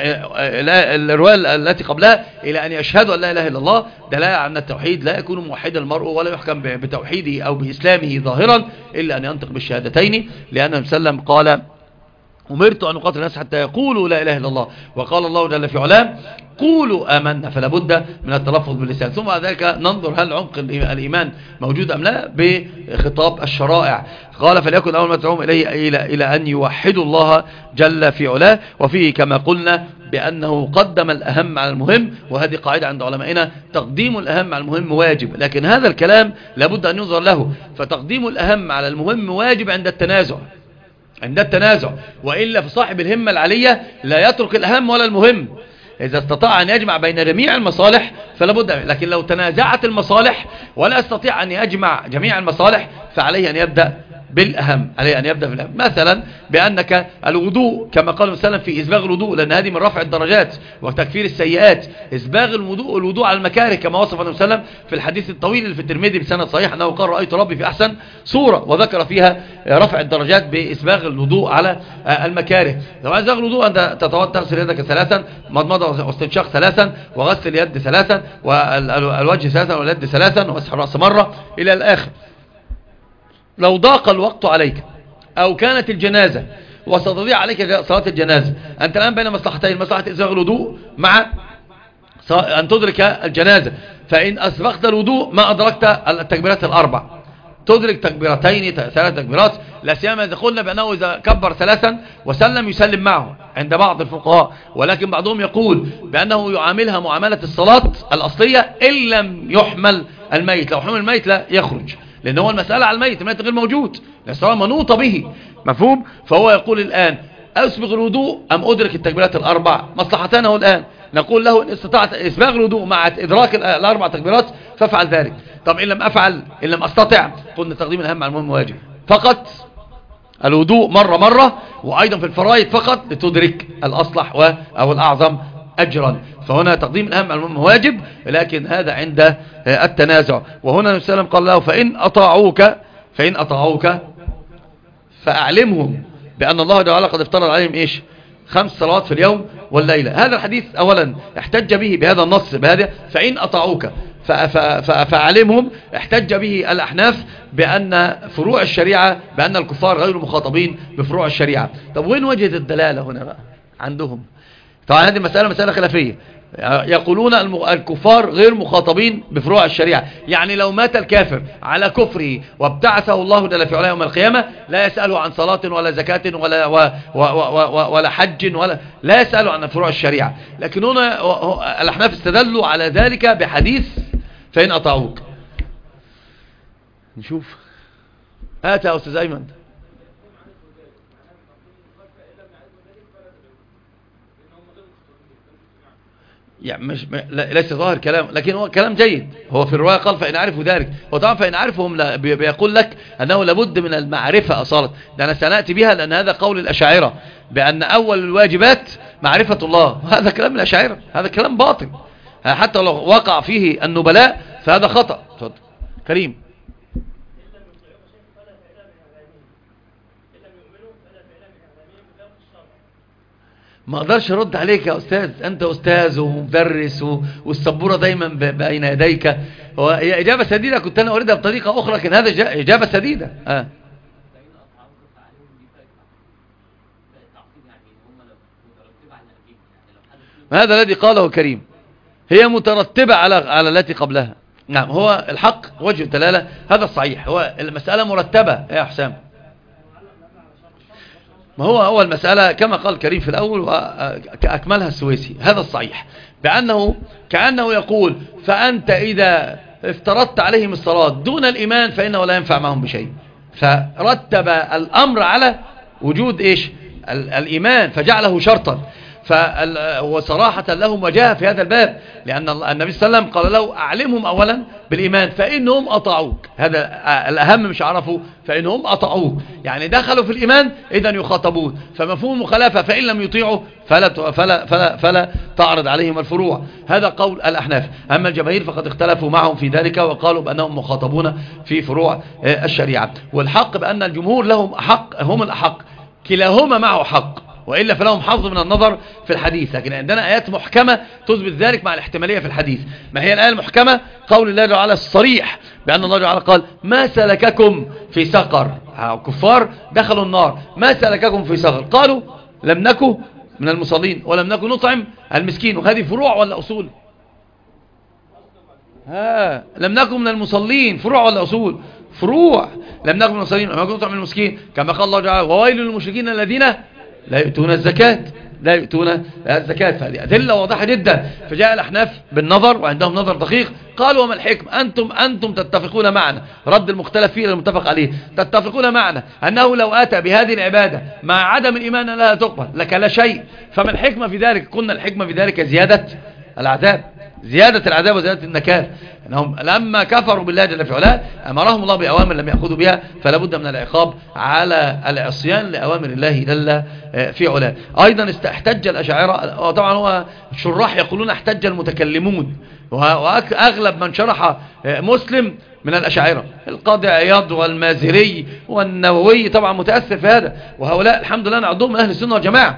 الرواية التي قبلها إلى أن يشهدوا أن لا إله إلا الله دلالة على أن التوحيد لا يكون موحدا المرء ولا يحكم بتوحيده أو بإسلامه ظاهرا إلا أن ينطق بالشهادتين. لأن النبي صلى الله عليه وسلم قال أمرت أن أقاتل الناس حتى يقولوا لا إله إلا الله. وقال الله جل في علاه قولوا آمنا. فلا بد من التلفظ باللسان. ثم بعد ذلك ننظر هل عمق الإيمان موجود أم لا بخطاب الشرائع. قال فليكن أول ما تدعوهم إليه إلى, إلى أن يوحدوا الله جل في علاه. وفيه كما قلنا بأنه قدم الأهم على المهم. وهذه قاعدة عند علمائنا تقديم الأهم على المهم واجب. لكن هذا الكلام لابد أن ينظر له. فتقديم الأهم على المهم واجب عند التنازع عند التنازع وإلا فصاحب الهمة العالية لا يترك الأهم ولا المهم. إذا استطاع أن يجمع بين جميع المصالح فلا بد. لكن لو تنازعت المصالح ولا استطيع أن يجمع جميع المصالح فعليه أن يبدأ بالأهم. عليه أن يبدأ بالأهم مثلا بأنك الوضوء كما قال مثلا في إسباغ الوضوء لأن هذه من رفع الدرجات وتكفير السيئات. إسباغ الوضوء الوضوء على المكاره كما وصف النبي صلى الله عليه وسلم في الحديث الطويل اللي في الترمذي بسند صحيح أنه قال رأيت ربي في أحسن صورة وذكر فيها رفع الدرجات بإسباغ الوضوء على المكاره. طبعا إسباغ الوضوء أنت تغسل يدك ثلاثا مضمضة واستنشاق ثلاثا وغسل اليد ثلاثا والوجه ثلاثا واليد ثلاثا ومسح الرأس مرة إلى الآخر. لو ضاق الوقت عليك أو كانت الجنازة وستضيع عليك صلاة الجنازة أنت الآن بين مصلحتين مصلحة إسباغ الوضوء مع أن تدرك الجنازة. فإن أسبغت الوضوء ما أدركت التكبيرات الأربع تدرك تكبيرتين ثلاث تكبيرات. لا سيما إذا قلنا بأنه إذا كبر ثلاثا وسلم يسلم معه عند بعض الفقهاء. ولكن بعضهم يقول بأنه يعاملها معاملة الصلاة الأصلية إن لم يحمل الميت. لو حمل الميت لا يخرج لأن هو المسألة على الميت الميت غير موجود الصلاة منوطة به مفهوم. فهو يقول الآن أسبغ الوضوء أم أدرك التكبيرات الأربع مصلحتان هو الآن. نقول له إن استطعت إسباغ الوضوء مع إدراك الأربع تكبيرات فافعل ذلك. طب إن لم أفعل إن لم أستطع قلنا تقديم الأهم على المهم واجب. فقط الوضوء مرة مرة وأيضا في الفرائض فقط لتدرك الأصلح أو الأعظم أجرا. فهنا تقديم الأهم على المهم واجب لكن هذا عند التنازع. وهنا النبي صلى الله عليه وسلم قال له فإن أطاعوك فإن أطاعوك فأعلمهم بأن الله تعالى قد افترض عليهم إيش خمس صلوات في اليوم والليلة. هذا الحديث أولا احتج به بهذا النص بهذا فإن أطاعوك فأعلمهم. احتج به الأحناف بأن فروع الشريعة بأن الكفار غير مخاطبين بفروع الشريعة. طب وين وجهة الدلالة هنا بقى عندهم؟ طبعا هذه مسألة مسألة خلافية. يقولون الكفار غير مخاطبين بفروع الشريعة يعني لو مات الكافر على كفره وابتعثه الله جل في علاه يوم القيامة لا يسأله عن صلاة ولا زكاة ولا و و و ولا حج ولا لا يسأله عن فروع الشريعة. لكن هنا الأحناف استدلوا على ذلك بحديث فإن أطاعوك. نشوف هات يا أستاذ أيمن. يعني مش ليس ظاهر كلام لكن هو كلام جيد. هو في الرواية قال فإن عرفوا ذلك. وطبعا فإن عرفهم بيقول لك أنه لابد من المعرفة أصالة. ده أنا سنأتي بها لأن هذا قول الأشاعرة بأن أول الواجبات معرفة الله. هذا كلام الأشاعرة هذا كلام باطل حتى لو وقع فيه النبلاء فهذا خطأ. تفضل كريم. ما اقدرش ارد عليك يا استاذ انت استاذ ومدرس والسبوره دايما بين يديك. هي اجابه سديده كنت انا اريدها بطريقه اخرى لكن هذا اجابه سديده. اه هذا الذي قاله كريم هي مترتبه على على التي قبلها. نعم، هو الحق وجه الدلالة هذا الصحيح. هو المسألة مرتبة يا حسام، ما هو هو المسألة كما قال كريم في الأول وأكملها السويسي، هذا الصحيح بأنه كأنه يقول فأنت إذا افترضت عليهم الصلاة دون الإيمان فإنه لا ينفع معهم بشيء، فرتب الأمر على وجود إيش الإيمان فجعله شرطا. وصراحة لهم وجاهة في هذا الباب، لأن النبي صلى الله عليه وسلم قال له أعلمهم أولا بالإيمان فإنهم أطاعوك، هذا الأهم مش عرفوا، فإنهم أطاعوك يعني دخلوا في الإيمان إذن يخاطبون، فمفهوم المخالفة فإن لم يطيعوا فلا, فلا, فلا, فلا تعرض عليهم الفروع. هذا قول الأحناف. أما الجماهير فقد اختلفوا معهم في ذلك وقالوا بأنهم مخاطبون في فروع الشريعة، والحق بأن الجمهور لهم حق، هم الأحق، كلاهما معه حق، وإلا فلهم حظ من النظر في الحديث. لكن عندنا آيات محكمة تثبت ذلك مع الاحتمالية في الحديث. ما هي الآية المحكمة؟ قول الله تعالى الصريح بأن الله تعالى قال ما سلككم في سقر، كفار دخلوا النار، ما سلككم في سقر؟ قالوا لم نكن من المصلين ولم نكن نطعم المسكين. وهذه فروع ولا أصول؟ ها لم نكن من المصلين فروع ولا أصول؟ فروع. لم نكن من المصلين ولم نكن نطعم المسكين، كما قال الله تعالى وويل للمشركين الذين لا يؤتون الزكاة، لا يؤتون الزكاة. فهذه أدلة واضحة جدا. فجاء الأحناف بالنظر وعندهم نظر دقيق، قالوا وما الحكم؟ أنتم أنتم تتفقون معنا، رد المختلف فيه المتفق عليه، تتفقون معنا أنه لو أتى بهذه العبادة مع عدم الإيمان لا تقبل لك لا شيء، فما الحكمة في ذلك؟ قلنا الحكمة في ذلك زيادة العذاب، زيادة العذاب وزيادة النكال. أنهم لما كفروا بالله جل في علاه أمرهم الله بأوامر لم يأخذوا بها، فلا بد من العقاب على العصيان لأوامر الله جل في علاه. أيضا احتج الأشاعرة، طبعا هو الشراح يقولون احتج المتكلمون، وأغلب من شرح مسلم من الأشاعرة، القاضي عياض والمازري والنووي طبعا متأثر في هذا، وهؤلاء الحمد لله نعدهم من أهل السنة والجماعة.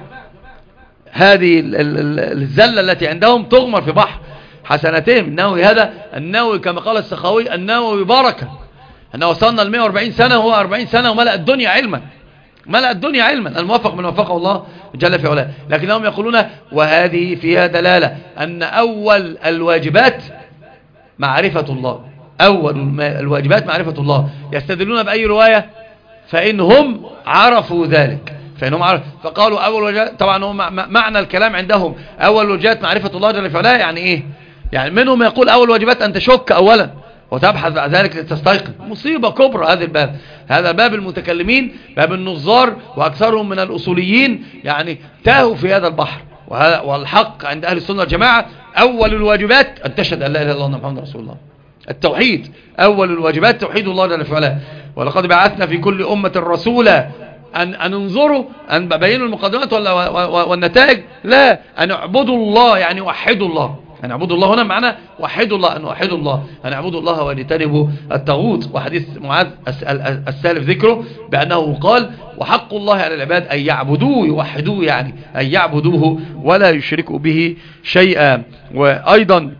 هذه الزلة التي عندهم تغمر في بحر حسنتين. النووي هذا النووي كما قال السخاوي النووي بركة، أنه وصلنا ل مئة وأربعين سنة وهو أربعين سنة وملأ الدنيا علما، ملأ الدنيا علما، الموفق من وفقه الله جل في علاه. لكنهم يقولون وهذه فيها دلالة أن أول الواجبات معرفة الله، أول الواجبات معرفة الله. يستدلون بأي رواية؟ فإنهم عرفوا ذلك، فإنهم عرفوا فقالوا أول وجهات. طبعا هو معنى الكلام عندهم أول وجهات معرفة الله جل في علاه يعني إيه؟ يعني منهم يقول أول واجبات أن تشك أولا وتبحث بعد ذلك لتستيقن. مصيبة كبرى هذا الباب، هذا باب المتكلمين، باب النظار، وأكثرهم من الأصوليين يعني تاهوا في هذا البحر. والحق عند أهل السنة والجماعة أول الواجبات أن تشهد أن لا إله إلا الله محمد رسول الله، التوحيد. أول الواجبات توحيد الله جل في علاه. ولقد بعثنا في كل أمة رسولا أن أن انظروا أن بينوا المقدمات والنتائج، لا أن اعبدوا الله يعني وحدوا الله. أن اعبدوا الله هنا معنى وحدوا الله، أن وحدوا الله، أن اعبدوا الله واجتنبوا الطاغوت. وحديث معاذ السالف ذكره بأنه قال وحق الله على العباد أن يعبدوه، يوحدوه يعني أن يعبدوه ولا يشركوا به شيئا. وأيضا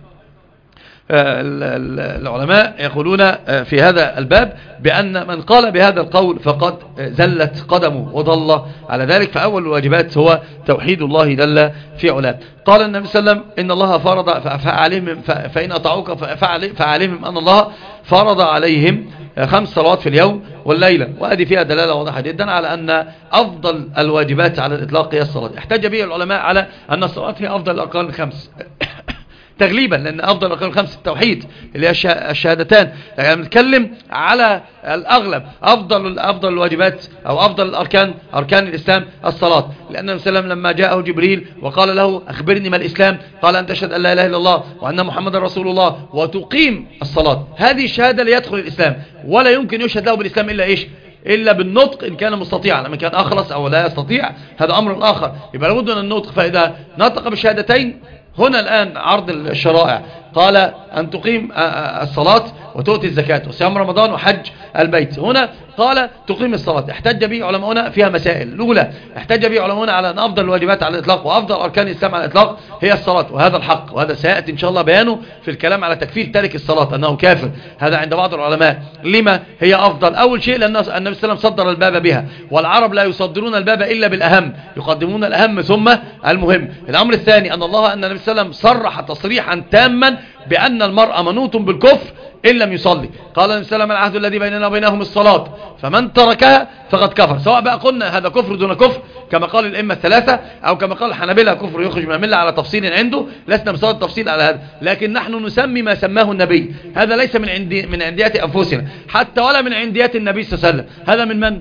العلماء يقولون في هذا الباب بأن من قال بهذا القول فقد زلت قدمه وضل على ذلك. فأول الواجبات هو توحيد الله جل في علاه. قال النبي صلى الله عليه وسلم إن الله فرض فعليهم فإن أطاعوك فعليهم أن الله فرض عليهم خمس صلوات في اليوم والليلة. وهذه فيها دلالة واضحة جدا على أن أفضل الواجبات على الإطلاق هي الصلاة. احتج به العلماء على أن الصلاة هي أفضل الأركان الخمس تغليبا، لأن أفضل الأركان الخمس التوحيد اللي هي الشهادتان. لكن نتكلم على الأغلب أفضل أفضل الواجبات أو أفضل الأركان أركان الإسلام الصلاة، لأن النبي صلى الله عليه وسلم لما جاءه جبريل وقال له أخبرني ما الإسلام، قال أن تشهد أن لا إله إلا الله وأن محمد رسول الله وتقيم الصلاة. هذه الشهادة ليدخل الإسلام، ولا يمكن يشهد له بالإسلام إلا إيش؟ إلا بالنطق إن كان مستطيعا. لما كان أخلص أو لا يستطيع هذا أمر آخر، يبقى لابد من النطق. فإذا نطق بالشهادتين هنا الآن عرض الشرائع، قال أن تقيم الصلاة وتؤتي الزكاة وصيام رمضان وحج البيت. هنا قال تقيم الصلاة. احتج به علماؤنا فيها مسائل. الأولى احتج به علماؤنا على أن أفضل الواجبات على الإطلاق وأفضل أركان الإسلام على الإطلاق هي الصلاة، وهذا الحق، وهذا سيأتي إن شاء الله بيانه في الكلام على تكفير تارك الصلاة أنه كافر. هذا عند بعض العلماء. لما هي أفضل؟ أول شيء لأن النبي صلى الله عليه وسلم صدر الباب بها، والعرب لا يصدرون الباب إلا بالأهم، يقدمون الأهم ثم المهم. الأمر الثاني أن الله أن النبي صلى الله عليه وسلم صرح تصريحا تاما بأن المرء منوط بالكفر إن لم يصلي. قال النبي صلى الله عليه وسلم العهد الذي بيننا وبينهم الصلاة فمن تركها فقد كفر. سواء بقى قلنا هذا كفر دون كفر كما قال الأئمة الثلاثة، أو كما قال الحنابلة كفر يخرج من الملة على تفصيل عنده، لسنا بصدد التفصيل على هذا، لكن نحن نسمي ما سماه النبي. هذا ليس من عندي من عنديات أنفسنا حتى ولا من عنديات النبي صلى الله عليه وسلم، هذا من من؟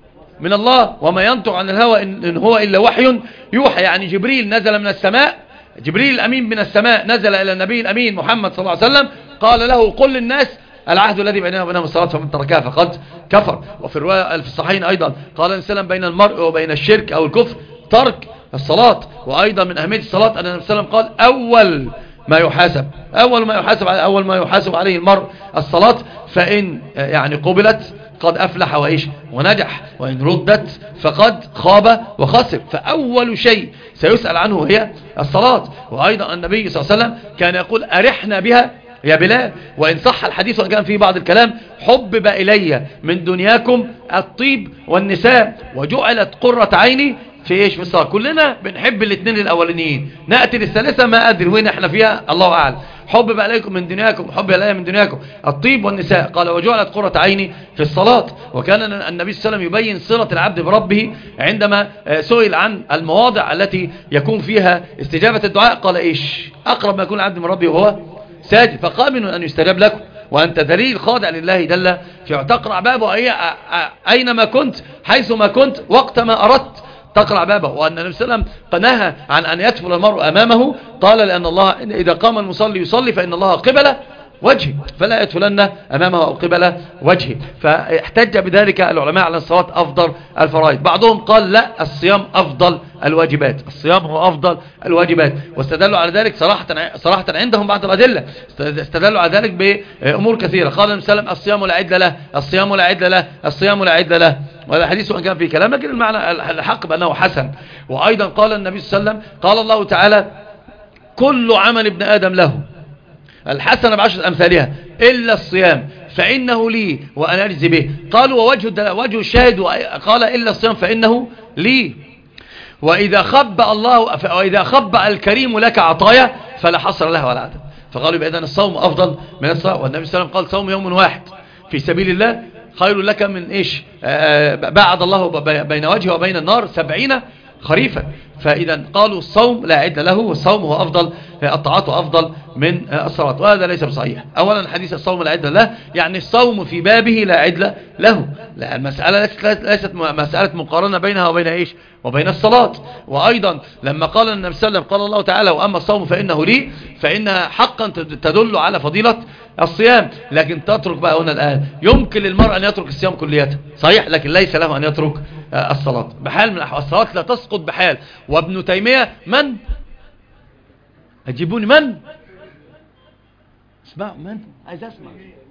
من الله. وما ينطق عن الهوى إن هو إلا وحي يوحى. يعني جبريل نزل من السماء، جبريل الأمين من السماء نزل إلى النبي الأمين محمد صلى الله عليه وسلم قال له قل للناس العهد الذي بيننا وبينهم الصلاة فمن تركها فقد كفر. وفي الرواية في الصحيحين أيضا قال النبي صلى الله عليه وسلم بين المرء وبين الشرك أو الكفر ترك الصلاة. وأيضا من أهمية الصلاة أن النبي صلى الله عليه وسلم قال أول ما يحاسب أول ما يحاسب أول ما يحاسب عليه المرء الصلاة، فإن يعني قبلت قد أفلح وإيش ونجح، وإن ردت فقد خاب وخسر. فأول شيء سيسأل عنه هي الصلاة. وأيضا النبي صلى الله عليه وسلم كان يقول أرحنا بها يا بلال. وإن صح الحديث وإن كان فيه بعض الكلام حبب إلي من دنياكم الطيب والنساء وجعلت قرة عيني في ايش؟ في الصلاة. كلنا بنحب الاثنين الاولانيين، نأتي للثالثة ما ادري وين احنا فيها الله اعلم. حبب عليكم من دنياكم حب الي من دنياكم الطيب والنساء. قال وجعلت قرة عيني في الصلاة. وكان النبي صلى الله عليه وسلم يبين صلة العبد بربه عندما سئل عن المواضع التي يكون فيها استجابة الدعاء قال ايش؟ اقرب ما يكون العبد من ربه وهو ساجد، فقامن ان يستجاب لكم وأنت ذليل خاضع لله جل في تقرع بابه أينما كنت حيثما كنت وقت ما أردت تقرع بابه. وأن النبي صلى الله عليه وسلم نهى عن أن يدخل المرء أمامه، قال لأن الله إذا قام المصلي يصلي فإن الله قبل وجهه فلا يدخلن أمامه أو قبل وجهه. فاحتج بذلك العلماء على الصلاة أفضل الفرائض. بعضهم قال لا، الصيام أفضل الواجبات، الصيام هو أفضل الواجبات، واستدلوا على ذلك صراحة صراحة عندهم بعض الأدلة، استدلوا على ذلك بأمور كثيرة. قال النبي صلى الله عليه وسلم الصيام لا عد له، الصيام لا عد له، الصيام لا عد له. وهذا حديث وإن كان فيه كلام لكن المعنى الحق بأنه حسن. وأيضا قال النبي صلى الله عليه وسلم قال الله تعالى كل عمل ابن آدم له الحسنة بعشر أمثالها إلا الصيام فإنه لي وأنا أجزي به. قالوا ووجه وجه الشاهد قال إلا الصيام فإنه لي. وإذا خبأ الله وإذا خبأ الكريم لك عطايا فلا حصر له ولا عدد. فقالوا بإذن الصوم أفضل من الصلاة. والنبي صلى الله عليه وسلم قال صوم يوم واحد في سبيل الله خير لك من إيش؟ بعد الله بين وجهه وبين النار سبعين خريفا. فإذا قالوا الصوم لا عد له، والصوم هو أفضل الطاعات وأفضل من الصلاة، وهذا ليس بصحيح. أولا حديث الصوم لا عد له يعني الصوم في بابه لا عد له، لا المسألة ليست مسألة مقارنة بينها وبين إيش؟ وبين الصلاة. وأيضا لما قال النبي صلى الله عليه وسلم قال الله تعالى وأما الصوم فإنه لي، فإنها حقا تدل على فضيلة الصيام. لكن تترك بقى هنا الآن يمكن للمرء أن يترك الصيام كليته صحيح، لكن ليس له أن يترك الصلاة بحال من الأحوال. الصلاة لا تسقط بحال. وابن تيمية من أجيبوني من اسمعوا من عايز أسمع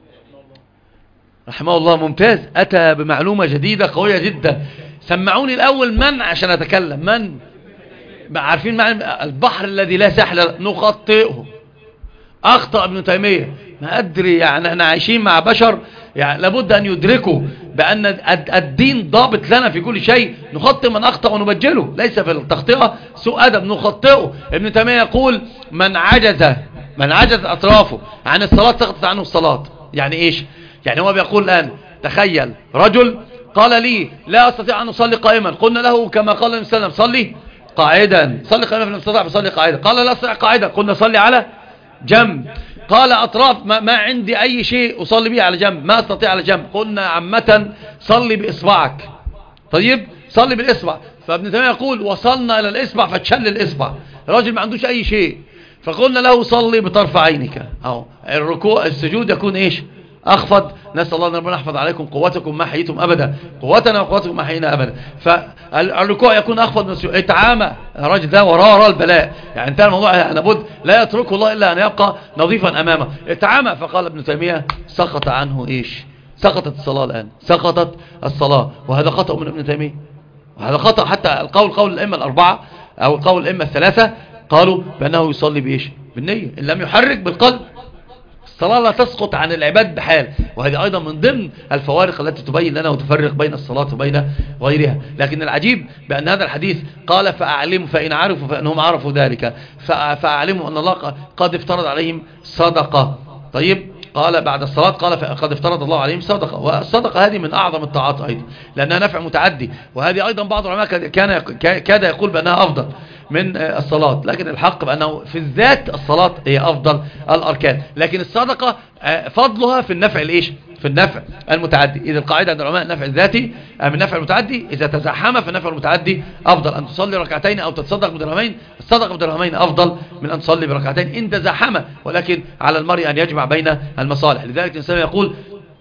رحمه الله ممتاز، أتى بمعلومة جديدة قوية جدا. سمعوني الأول من عشان أتكلم. من عارفين معنى البحر الذي لا ساحل نخطئه؟ أخطأ ابن تيمية ما أدري، يعني احنا عايشين مع بشر يعني لابد أن يدركوا بأن الدين ضابط لنا في كل شيء. نخطئ من أخطأ ونبجله، ليس في التخطئة سوء أدب، نخطئه. ابن تيمية يقول من عجز من عجز أطرافه عن الصلاة سقطت عنه الصلاة. يعني إيش؟ يعني هو بيقول الآن تخيل رجل قال لي لا أستطيع أن أصلي قائما، قلنا له كما قال النبي صلى الله عليه وسلم صلي قاعدا، صلي قائما فلم تستطع فصلي قاعدا. قال لا أستطيع قاعدا، قلنا صلي على جنب. قال أطراف ما, ما عندي أي شيء أصلي به على جنب، ما أستطيع على جنب، قلنا عامة صلي بإصبعك. طيب صلي بالإصبع. فابن تيمية يقول وصلنا إلى الإصبع فتشل الإصبع، الراجل ما عندوش أي شيء، فقلنا له صلي بطرف عينك. أو الركوع السجود يكون إيش؟ أخفض. نسأل الله أن ربنا يحفظ عليكم قوتكم ما حييتم أبدا، قوتنا وقوتكم ما حيينا أبدا. فالركوع يكون أخفض من السجود. اتعامى الراجل ده وراه وراه البلاء، يعني انتهى الموضوع، لابد لا يتركه الله إلا أن يبقى نظيفا أمامه. اتعامى. فقال ابن تيمية سقط عنه إيش؟ سقطت الصلاة الآن، سقطت الصلاة. وهذا خطأ من ابن تيمية، وهذا خطأ. حتى القول قول الأئمة الأربعة أو القول الأئمة الثلاثة قالوا بأنه يصلي بإيش؟ بالنية إن لم يحرك بالقلب. الصلاة لا تسقط عن العباد بحال، وهذه أيضا من ضمن الفوارق التي تبين لنا وتفرق بين الصلاة وبين غيرها. لكن العجيب بأن هذا الحديث قال فأعلموا فإن عرفوا فإنهم عرفوا ذلك، فأعلموا أن الله قد افترض عليهم صدقة. طيب قال بعد الصلاة قال فقد افترض الله عليهم صدقة، والصدقة هذه من أعظم الطاعات أيضا لأنها نفع متعدي، وهذه أيضا بعض العلماء كان كاد يقول بأنها أفضل من الصلاة، لكن الحق بأنه في الذات الصلاة هي أفضل الأركان، لكن الصدقة فضلها في النفع الإيش؟ في النفع المتعدي. إذا القاعدة عند العلماء النفع الذاتي من النفع المتعدي إذا تزاحم فالنفع المتعدي أفضل. أن تصلي ركعتين أو تتصدق بدرهمين، الصدقة بدرهمين أفضل من أن تصلي بركعتين إن تزاحم، ولكن على المرء أن يجمع بين المصالح. لذلك الإنسان يقول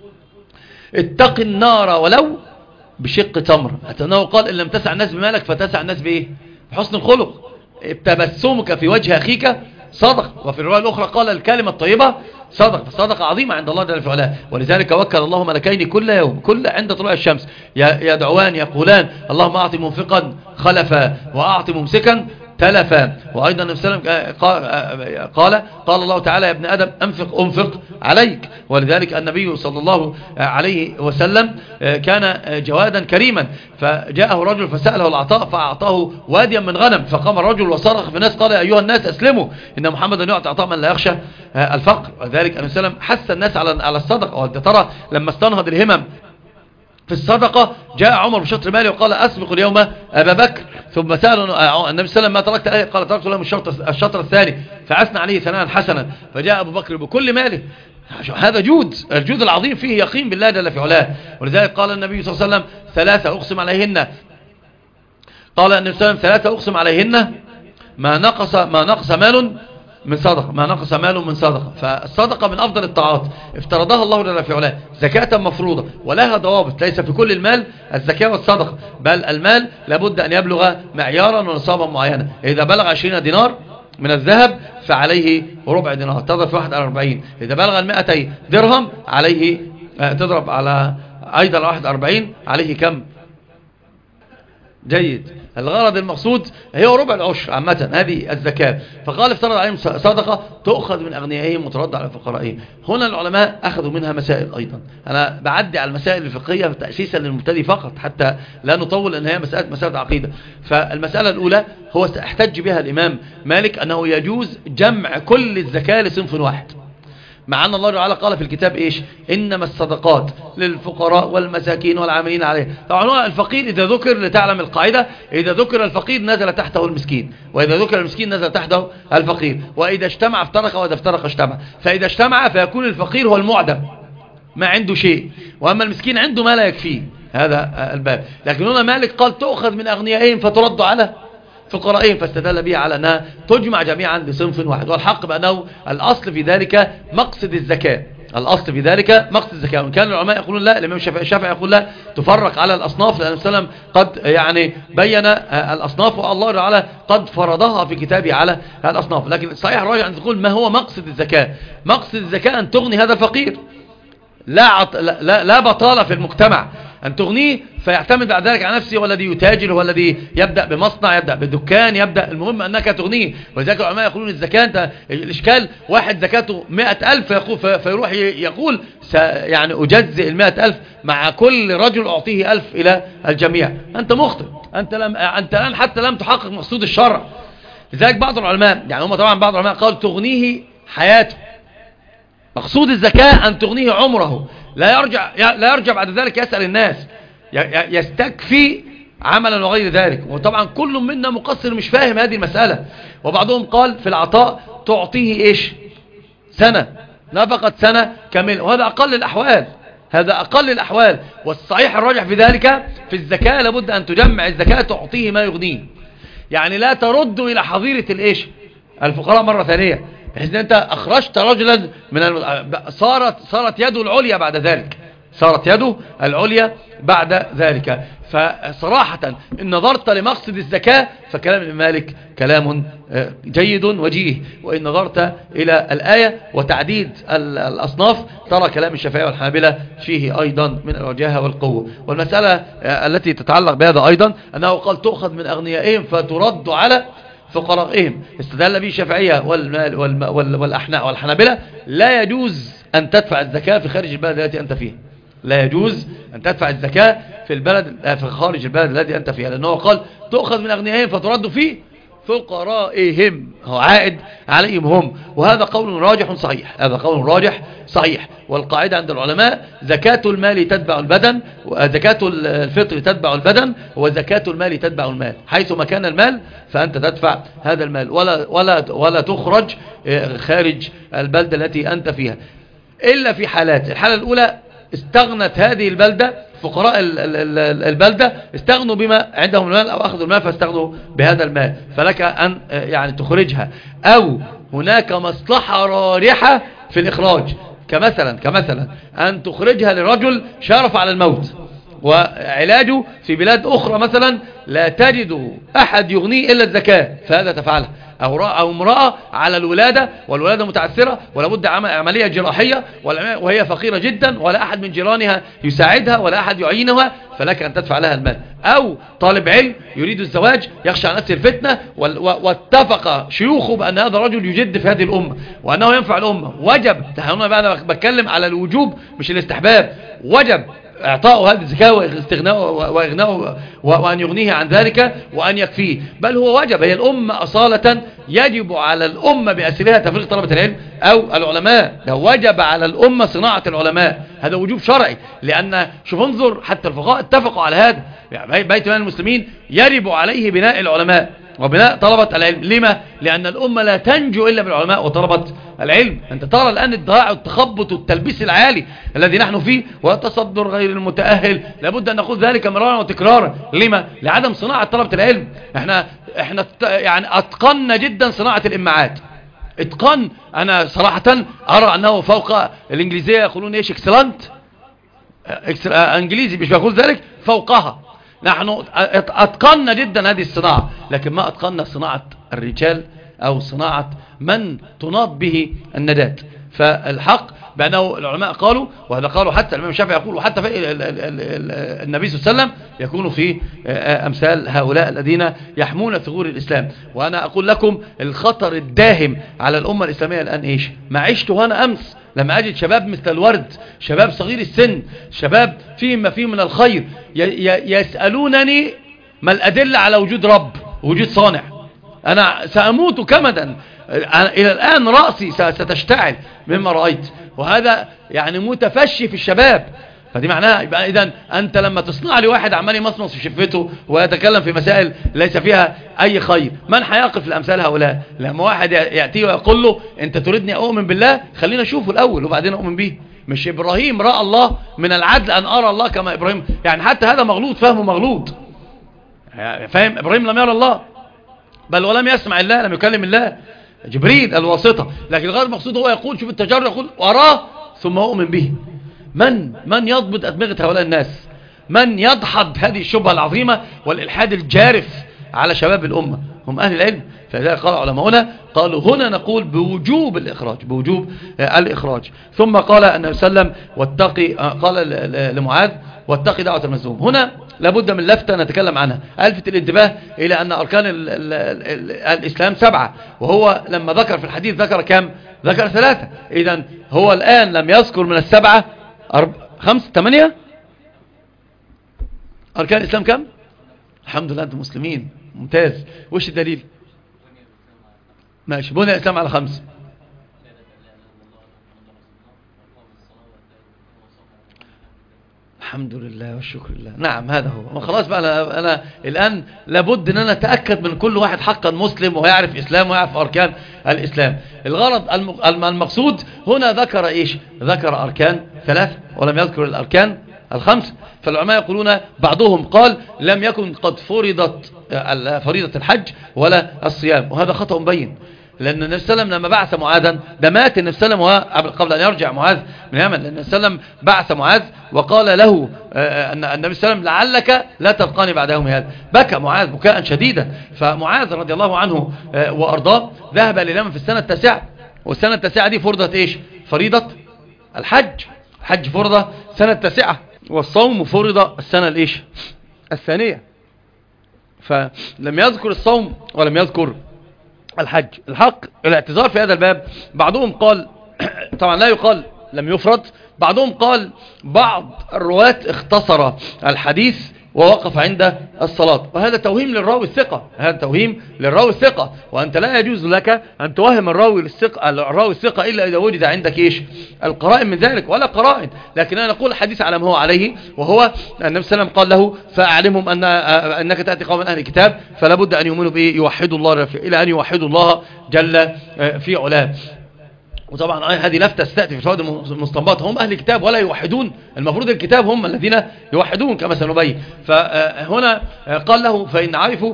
اتق النار ولو بشق تمر، أنه قال إن لم تسع الناس بمالك فتسع الناس بإيه؟ بحسن الخلق. تبسمك في وجه أخيك صدق، وفي الرواية الأخرى قال الكلمة الطيبة صدق، فالصدقة عظيمة عند الله جل وعلا. ولذلك وكل الله ملكين كل يوم كل عند طلوع الشمس يدعوان يقولان اللهم أعطي منفقا خلفا وأعطي ممسكا تلفا. وأيضا النبي صلى الله عليه وسلم قال قال الله تعالى يا ابن آدم أنفق أنفق عليك. ولذلك النبي صلى الله عليه وسلم كان جوادا كريما، فجاءه رجل فسأله العطاء فأعطاه واديا من غنم، فقام الرجل وصرخ في الناس قال أيها الناس أسلموا إن محمدا يعطي عطاء من لا يخشى الفقر. ولذلك النبي صلى الله عليه وسلم حث الناس على على الصدقة. وأنت ترى لما استنهض الهمم في الصدقة جاء عمر بشطر ماله وقال أسبق اليوم أبا بكر، ثم سأل النبي صلى الله عليه وسلم ما تركت أهل؟ قال تركت لهم الشطر الثاني، فأثنى عليه ثناء حسنا، فجاء أبو بكر بكل ماله. هذا جود، الجود العظيم فيه يقين بالله جل في علاه. ولذلك قال النبي صلى الله عليه وسلم ثلاثة أقسم عليهن، قال النبي صلى الله عليه وسلم ثلاثة أقسم عليهن ما نقص ما نقص مال من صدقة، ما نقص مال من صدقة. فالصدقة من أفضل الطاعات افترضها الله جل في علاه زكاة مفروضة، ولها ضوابط، ليس في كل المال الزكاة والصدقة، بل المال لابد أن يبلغ معيارا ونصابا معينا. إذا بلغ عشرين دينار من الذهب فعليه ربع دينار تضرب في واحد على أربعين، إذا بلغ المائتي درهم عليه تضرب على أيضا واحد أربعين عليه كم؟ جيد. الغرض المقصود هي ربع العشر عامة هذه الزكاة. فقال افترض عليهم صدقة تؤخذ من أغنيائهم وترد على فقرائهم. هنا العلماء أخذوا منها مسائل أيضا، أنا بعدي على المسائل الفقهية تأسيسا للمبتدئ فقط حتى لا نطول أن هي مسألة مسألة عقيدة. فالمسألة الأولى هو احتج بها الإمام مالك أنه يجوز جمع كل الزكاة لصنف واحد، مع أن الله تعالى قال في الكتاب إيش؟ إنما الصدقات للفقراء والمساكين والعاملين عليه. طبعا الفقير إذا ذكر لتعلم القاعدة، إذا ذكر الفقير نزل تحته المسكين، وإذا ذكر المسكين نزل تحته الفقير، وإذا اجتمع افترق وإذا افترق اجتمع. فإذا اجتمع فيكون الفقير هو المعدم ما عنده شيء، وأما المسكين عنده ما لا يكفيه، هذا الباب. لكن هنا مالك قال تؤخذ من أغنيائهم فترد على فقرائهم، فاستدل بها على أنها تجمع جميعا لصنف واحد. والحق بأنه الأصل في ذلك مقصد الزكاة، الأصل في ذلك مقصد الزكاة. وإن كان العلماء يقولون لا، الإمام الشافعي يقول لا تفرق على الأصناف، لأن السلام قد يعني بين الأصناف والله تعالى قد فرضها في كتابه على الأصناف. لكن صحيح الراجع أن تقول ما هو مقصد الزكاة؟ مقصد الزكاة أن تغني هذا الفقير، لا, عط... لا, لا بطالة في المجتمع، أن تغنيه فيعتمد بعد ذلك على نفسه، والذي يتاجر هو الذي يبدأ بمصنع، يبدأ بدكان، يبدأ، المهم أنك تغنيه. ولذلك العلماء يقولون الزكاة أنت الإشكال واحد زكاته مئة ألف فيروح يقول يعني أجزئ المئة ألف مع كل رجل أعطيه ألف إلى الجميع. أنت مخطئ، أنت, لم... أنت الآن حتى لم تحقق مقصود الشرع. لذلك بعض العلماء يعني هم طبعا بعض العلماء قالوا تغنيه حياته، مقصود الزكاة أن تغنيه عمره، لا يرجع لا يرجع بعد ذلك يسأل الناس، يستكفي عملا وغير ذلك. وطبعا كل منا مقصر مش فاهم هذه المسألة. وبعضهم قال في العطاء تعطيه إيش؟ سنة، نفقة سنة كاملة، وهذا أقل الأحوال، هذا أقل الأحوال. والصحيح الراجح في ذلك في الزكاة لابد أن تجمع الزكاة تعطيه ما يغنيه، يعني لا ترد إلى حظيرة الإيش؟ الفقراء مرة ثانية، بحيث أن أنت أخرجت رجلا من الم... صارت صارت يده العليا بعد ذلك، صارت يده العليا بعد ذلك. فصراحة إن نظرت لمقصد الزكاة فكلام مالك كلام جيد وجيه، وإن نظرت إلى الآية وتعديد الأصناف ترى كلام الشافعي والحنابلة فيه أيضا من الوجاهة والقوة. والمسألة التي تتعلق بهذا أيضا أنه قال تؤخذ من أغنيائهم فترد على فقرائهم. استدل به الشافعية والحنابلة لا يجوز أن تدفع الزكاة في خارج البلد التي أنت فيها، لا يجوز أن تدفع الزكاة في البلد في خارج البلد الذي أنت فيها، لأنه قال تؤخذ من أغنيائهم فترد في فقرائهم، هو عائد عليهم هم. وهذا قول راجح صحيح، هذا قول راجح صحيح. والقاعدة عند العلماء زكاة المال تتبع البدن، وزكاة الفطر تتبع البدن، وزكاة المال تتبع المال. حيث مكان المال فأنت تدفع هذا المال، ولا, ولا, ولا تخرج خارج البلدة التي أنت فيها إلا في حالات. الحالة الأولى استغنت هذه البلدة، فقراء البلدة استغنوا بما عندهم المال أو أخذوا المال فاستغنوا بهذا المال، فلك أن يعني تخرجها. أو هناك مصلحة راجحة في الإخراج، كمثلا كمثلا أن تخرجها لرجل شارف على الموت وعلاجه في بلاد أخرى مثلا لا تجد أحد يغنيه إلا الزكاة، فهذا تفعلها. أو أو امرأة على الولادة والولادة متعثرة ولا بد عملية جراحية وهي فقيرة جدا ولا أحد من جيرانها يساعدها ولا أحد يعينها، فلك أن تدفع لها المال. أو طالب علم يريد الزواج يخشى على نفسه الفتنة واتفق شيوخه بأن هذا الرجل يجد في هذه الأمة وأنه ينفع الأمة، وجب، هنا بعد بتكلم على الوجوب مش الاستحباب، وجب اعطاء هذه الزكاة واغناءه وان يغنيه عن ذلك وان يكفيه، بل هو وجب. هي الامه اصاله يجب على الامه باسرها تفريغ طلبه العلم او العلماء، ده وجب على الامه صناعه العلماء، هذا وجوب شرعي. لان شوف انظر حتى الفقهاء اتفقوا على هذا، يعني بيت مال المسلمين يجب عليه بناء العلماء وبناء طلبة العلم. لما؟ لأن الأمة لا تنجو إلا بالعلماء وطلبة العلم. أنت ترى الآن الضياع والتخبط والتلبيس العالي الذي نحن فيه والتصدر غير المتأهل، لابد أن نقول ذلك مرارا وتكرارا. لما؟ لعدم صناعة طلبة العلم. احنا احنا يعني أتقنا جدا صناعة الإماعات، اتقن. أنا صراحة أرى أنه فوق الإنجليزية يقولون إيش اكسلنت، انجليزي مش بيقول ذلك، فوقها. نحن أتقنا جدا هذه الصناعة، لكن ما أتقنا صناعة الرجال أو صناعة من تناط به الندات. فالحق بأنه العلماء قالوا، وهذا قالوا حتى الإمام الشافعي يقول، وحتى في النبي صلى الله عليه وسلم يكون في أمثال هؤلاء الذين يحمون ثغور الإسلام. وأنا أقول لكم الخطر الداهم على الأمة الإسلامية الآن إيش؟ ما عشته أنا أمس لما أجد شباب مثل الورد، شباب صغير السن، شباب فيهم ما فيه من الخير، يسألونني ما الأدلة على وجود رب وجود صانع. أنا سأموت كمدا، إلى الآن رأسي ستشتعل مما رأيت، وهذا يعني متفشي في الشباب. فدي معناها يبقى إذن أنت لما تصنع لي واحد عمال يمصمص في شفته ويتكلم في مسائل ليس فيها أي خير، من حيقف لأمثال هؤلاء؟ لما واحد يأتيه ويقول له أنت تريدني أؤمن بالله، خلينا نشوفه الأول وبعدين أؤمن به. مش إبراهيم رأى الله، من العدل أن أرى الله كما إبراهيم، يعني حتى هذا مغلوط، فهمه مغلوط. فاهم؟ إبراهيم لم يرى الله بل ولم يسمع الله، لم يكلم الله، جبريل الواسطة. لكن الغير المقصود هو يقول، شوف التجرد، يقول أراه ثم أؤمن به. من من يضبط أدمغة هؤلاء الناس؟ من يدحض هذه الشبهة العظيمة والإلحاد الجارف على شباب الأمة؟ هم أهل العلم. فلذلك قال علماؤنا، قالوا هنا نقول بوجوب الإخراج، بوجوب الإخراج. ثم قال النبي صلى الله عليه وسلم واتقي، قال لمعاذ واتقي دعوة المظلوم. هنا لابد من لفتة نتكلم عنها، ألفت الانتباه إلى أن أركان ال ال ال الإسلام سبعة، وهو لما ذكر في الحديث ذكر كم؟ ذكر ثلاثة. إذن هو الآن لم يذكر من السبعة أرب... خمسة ثمانية. أركان الإسلام كم؟ الحمد لله أنتم مسلمين، ممتاز. وش الدليل؟ ماشي، بني الإسلام على خمس. الحمد لله والشكر لله. نعم هذا هو. خلاص بقى أنا, أنا الآن لابد أن أنا أتأكد من كل واحد حقا مسلم ويعرف إسلام ويعرف أركان الإسلام. الغرض المقصود هنا ذكر إيش؟ ذكر أركان ثلاثة ولم يذكر الأركان الخمس. فالعلماء يقولون بعضهم قال لم يكن قد فرضت فريضة الحج ولا الصيام، وهذا خطأ مبين. لأن النبي صلى الله عليه وسلم لما بعث معاذا، ده مات النبي صلى الله عليه وسلم قبل أن يرجع معاذ من اليمن، لأن النبي صلى الله عليه وسلم بعث معاذ وقال له أن النبي صلى الله عليه وسلم لعلك لا تلقاني بعد يوم هذا. بكى معاذ بكاء شديدا. فمعاذ رضي الله عنه وأرضاه ذهب لليمن في السنة التاسعة، والسنة التاسعة دي فرضت إيش؟ فريضة الحج. الحج فرضة السنة التاسعة، والصوم فرض السنة الإيش؟ الثانية. فلم يذكر الصوم ولم يذكر الحج. الحق الاعتذار في هذا الباب، بعضهم قال طبعا لا يقال لم يفرض، بعضهم قال بعض الرواة اختصر الحديث ووقف عند الصلاة، وهذا توهيم للراوي الثقة، هذا توهيم للراوي الثقة، وأنت لا يجوز لك أن توهم الراوي الثقة الراوي الثقة إلا إذا وجد عندك إيش القرائن من ذلك، ولا قرائن. لكن أنا نقول الحديث على ما هو عليه، وهو النبي صلى الله عليه وسلم قال له فأعلمهم أن أنك تأتي قوم من أهل الكتاب فلا بد أن يؤمنوا به يوحدوا الله إلى أن يوحدوا الله جل في علاه. وطبعا هذه لفتة تأتي في الفوائد المستنبطة، هم أهل الكتاب ولا يوحدون، المفروض الكتاب هم الذين يوحدون كما سنبين. فهنا قال له فإن عرفوا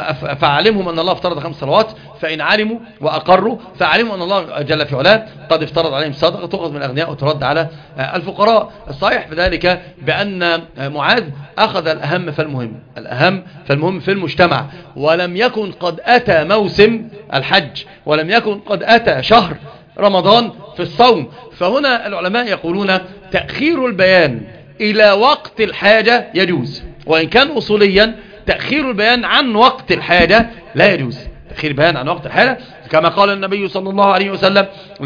فعلمهم أن الله افترض خمس صلوات، فإن علموا وأقروا فعلموا أن الله جل في علاه قد افترض عليهم صدقة تؤخذ من الأغنياء وترد على الفقراء. الصحيح في ذلك بأن معاذ أخذ الأهم فالمهم، الأهم فالمهم في المجتمع، ولم يكن قد أتى موسم الحج، ولم يكن قد أتى شهر رمضان في الصوم. فهنا العلماء يقولون تأخير البيان إلى وقت الحاجة يجوز، وإن كان أصوليا تأخير البيان عن وقت الحاجة لا يجوز. تأخير البيان عن وقت الحاجة كما قال النبي صلى الله عليه وسلم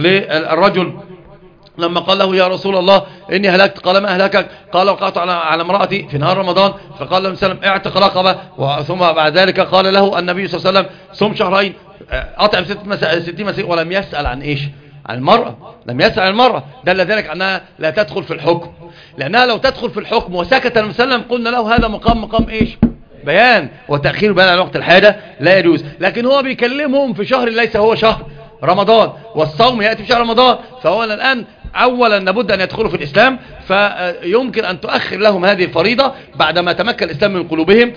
للرجل لما قال له يا رسول الله إني هلكت، قال ما أهلكك؟ قال وقعت على على امرأتي في نهار رمضان، فقال له وسلم اعتق رقبة، ثم بعد ذلك قال له النبي صلى الله عليه وسلم صم شهرين أطعم ستين مسيح، ولم يسأل عن إيش؟ عن المرأة، لم يسأل عن المرأة، دل ذلك أنها لا تدخل في الحكم، لأنها لو تدخل في الحكم وسكت النبي صلى الله عليه وسلم قلنا له هذا مقام مقام إيش؟ بيان، وتأخير بيان عن وقت الحاجة لا يجوز. لكن هو بيكلمهم في شهر ليس هو شهر رمضان، والصوم يأتي في شهر رمضان، فهو الآن أولا لابد أن يدخلوا في الإسلام، فيمكن أن تؤخر لهم هذه الفريضة بعدما تمكن الإسلام من قلوبهم،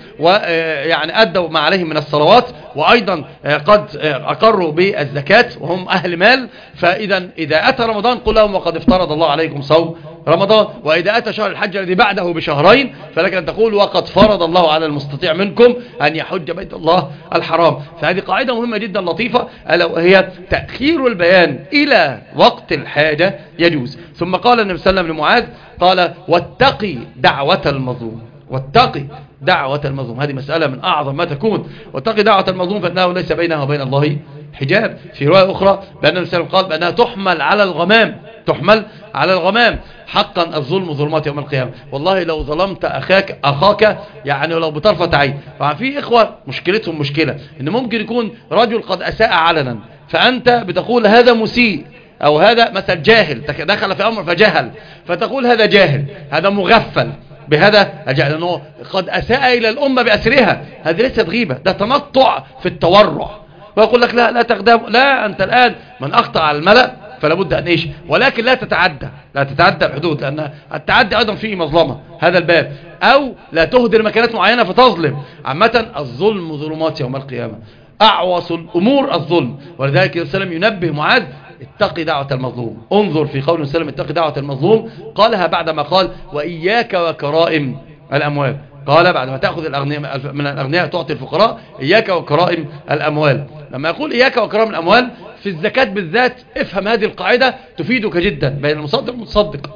ويعني أدوا ما عليهم من الصلوات، وأيضا قد أقروا بالزكاة وهم أهل مال. فإذا إذا أتى رمضان قل لهم وقد افترض الله عليكم صوم رمضان، وإذا أتى شهر الحج الذي بعده بشهرين فلك أن تقول وقد فرض الله على المستطيع منكم أن يحج بيت الله الحرام. فهذه قاعدة مهمة جدا لطيفة، ألا وهي تأخير البيان إلى وقت الحاجة يجوز. ثم قال النبي صلى الله عليه وسلم لمعاذ قال واتقي دعوة المظلوم، واتقي دعوة المظلوم، هذه مسألة من أعظم ما تكون، واتقي دعوة المظلوم فإنه ليس بينها وبين الله حجاب. في رواية أخرى بأن النبي صلى الله عليه وسلم قال بأنها تحمل على الغمام، تحمل على الغمام. حقا الظلم ظلمات يوم القيامة، والله لو ظلمت أخاك أخاك يعني لو بطرفة عين. ففي إخوة مشكلتهم مشكلة إن ممكن يكون رجل قد أساء علنا، فأنت بتقول هذا مسيء، أو هذا مثلا جاهل دخل في أمر فجهل، فتقول هذا جاهل، هذا مغفل بهذا الجهل، لأنه قد أساء إلى الأمة بأسرها. هذه ليست غيبة، ده تنطع في التورع. ويقول لك لا لا تقدم، لا أنت الآن من أخطأ على الملأ فلا بد أن إيش، ولكن لا تتعدى، لا تتعدى الحدود، لأن التعدي أيضا فيه مظلمة هذا الباب، أو لا تهدر مكانات معينة فتظلم. عامة الظلم ظلمات يوم القيامة، أعوص الأمور الظلم. ولذلك النبي صلى الله عليه وسلم ينبه معاذ اتقي دعوة المظلوم. انظر في قول النبي صلى الله عليه وسلم اتقي دعوة المظلوم، قالها بعدما قال وإياك وكرائم الأموال، قال بعد ما تأخذ الأغنياء من الأغنياء تعطي الفقراء إياك وكرائم الأموال. لما يقول إياك وكرائم الأموال في الزكاة بالذات افهم هذه القاعدة تفيدك جدا بين المصدق والمتصدق.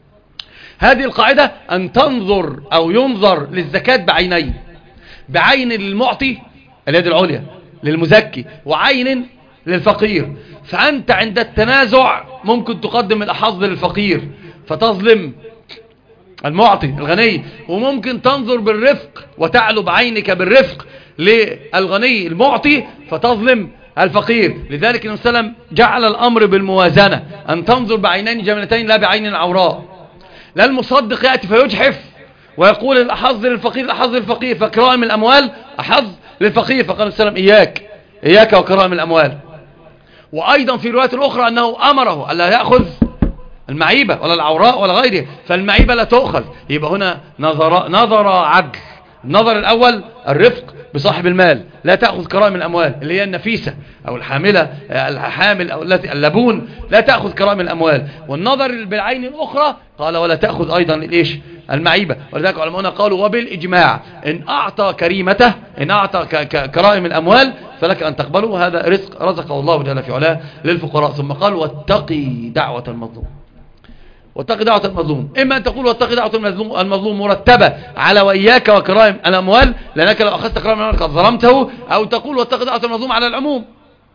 هذه القاعدة أن تنظر أو ينظر للزكاة بعينين، بعين للمعطي اليد العليا للمزكي، وعين للفقير. فأنت عند التنازع ممكن تقدم الأحظ للفقير فتظلم المعطي الغني، وممكن تنظر بالرفق وتعلو بعينك بالرفق للغني المعطي فتظلم الفقير. لذلك النبي صلى الله عليه وسلم جعل الأمر بالموازنة، أن تنظر بعينين جملتين لا بعين عوراء. لا المصدق يأتي فيجحف ويقول الأحظ للفقير الأحظ للفقير، فكرائم الأموال أحظ للفقير. فقال النبي صلى الله عليه وسلم إياك إياك وكرائم الأموال. وأيضا في رواية الأخرى أنه أمره ألا يأخذ المعيبة ولا العوراء ولا غيره، فالمعيبة لا تأخذ. يبقى هنا نظر, نظر عدل. النظر الأول الرفق بصاحب المال، لا تأخذ كرائم الأموال اللي هي النفيسة أو الحاملة الحامل أو التي اللبون، لا تأخذ كرائم الأموال. والنظر بالعين الأخرى قال ولا تأخذ أيضا الإيش المعيبة. ولذلك علماءنا قالوا وبالإجماع إن أعطى كريمته، إن أعطى كرائم الأموال فلك أن تقبله، هذا رزق رزقه الله جل في علاه للفقراء. ثم قال واتقي دعوة المظلوم، واتقي دعوة المظلوم. إما أن تقول واتقي دعوة المظلوم, المظلوم مرتبة على وإياك وكرائم الأموال، لأنك لو أخذت كرائم الأموال قد ظلمته، أو تقول واتقي دعوة المظلوم على العموم،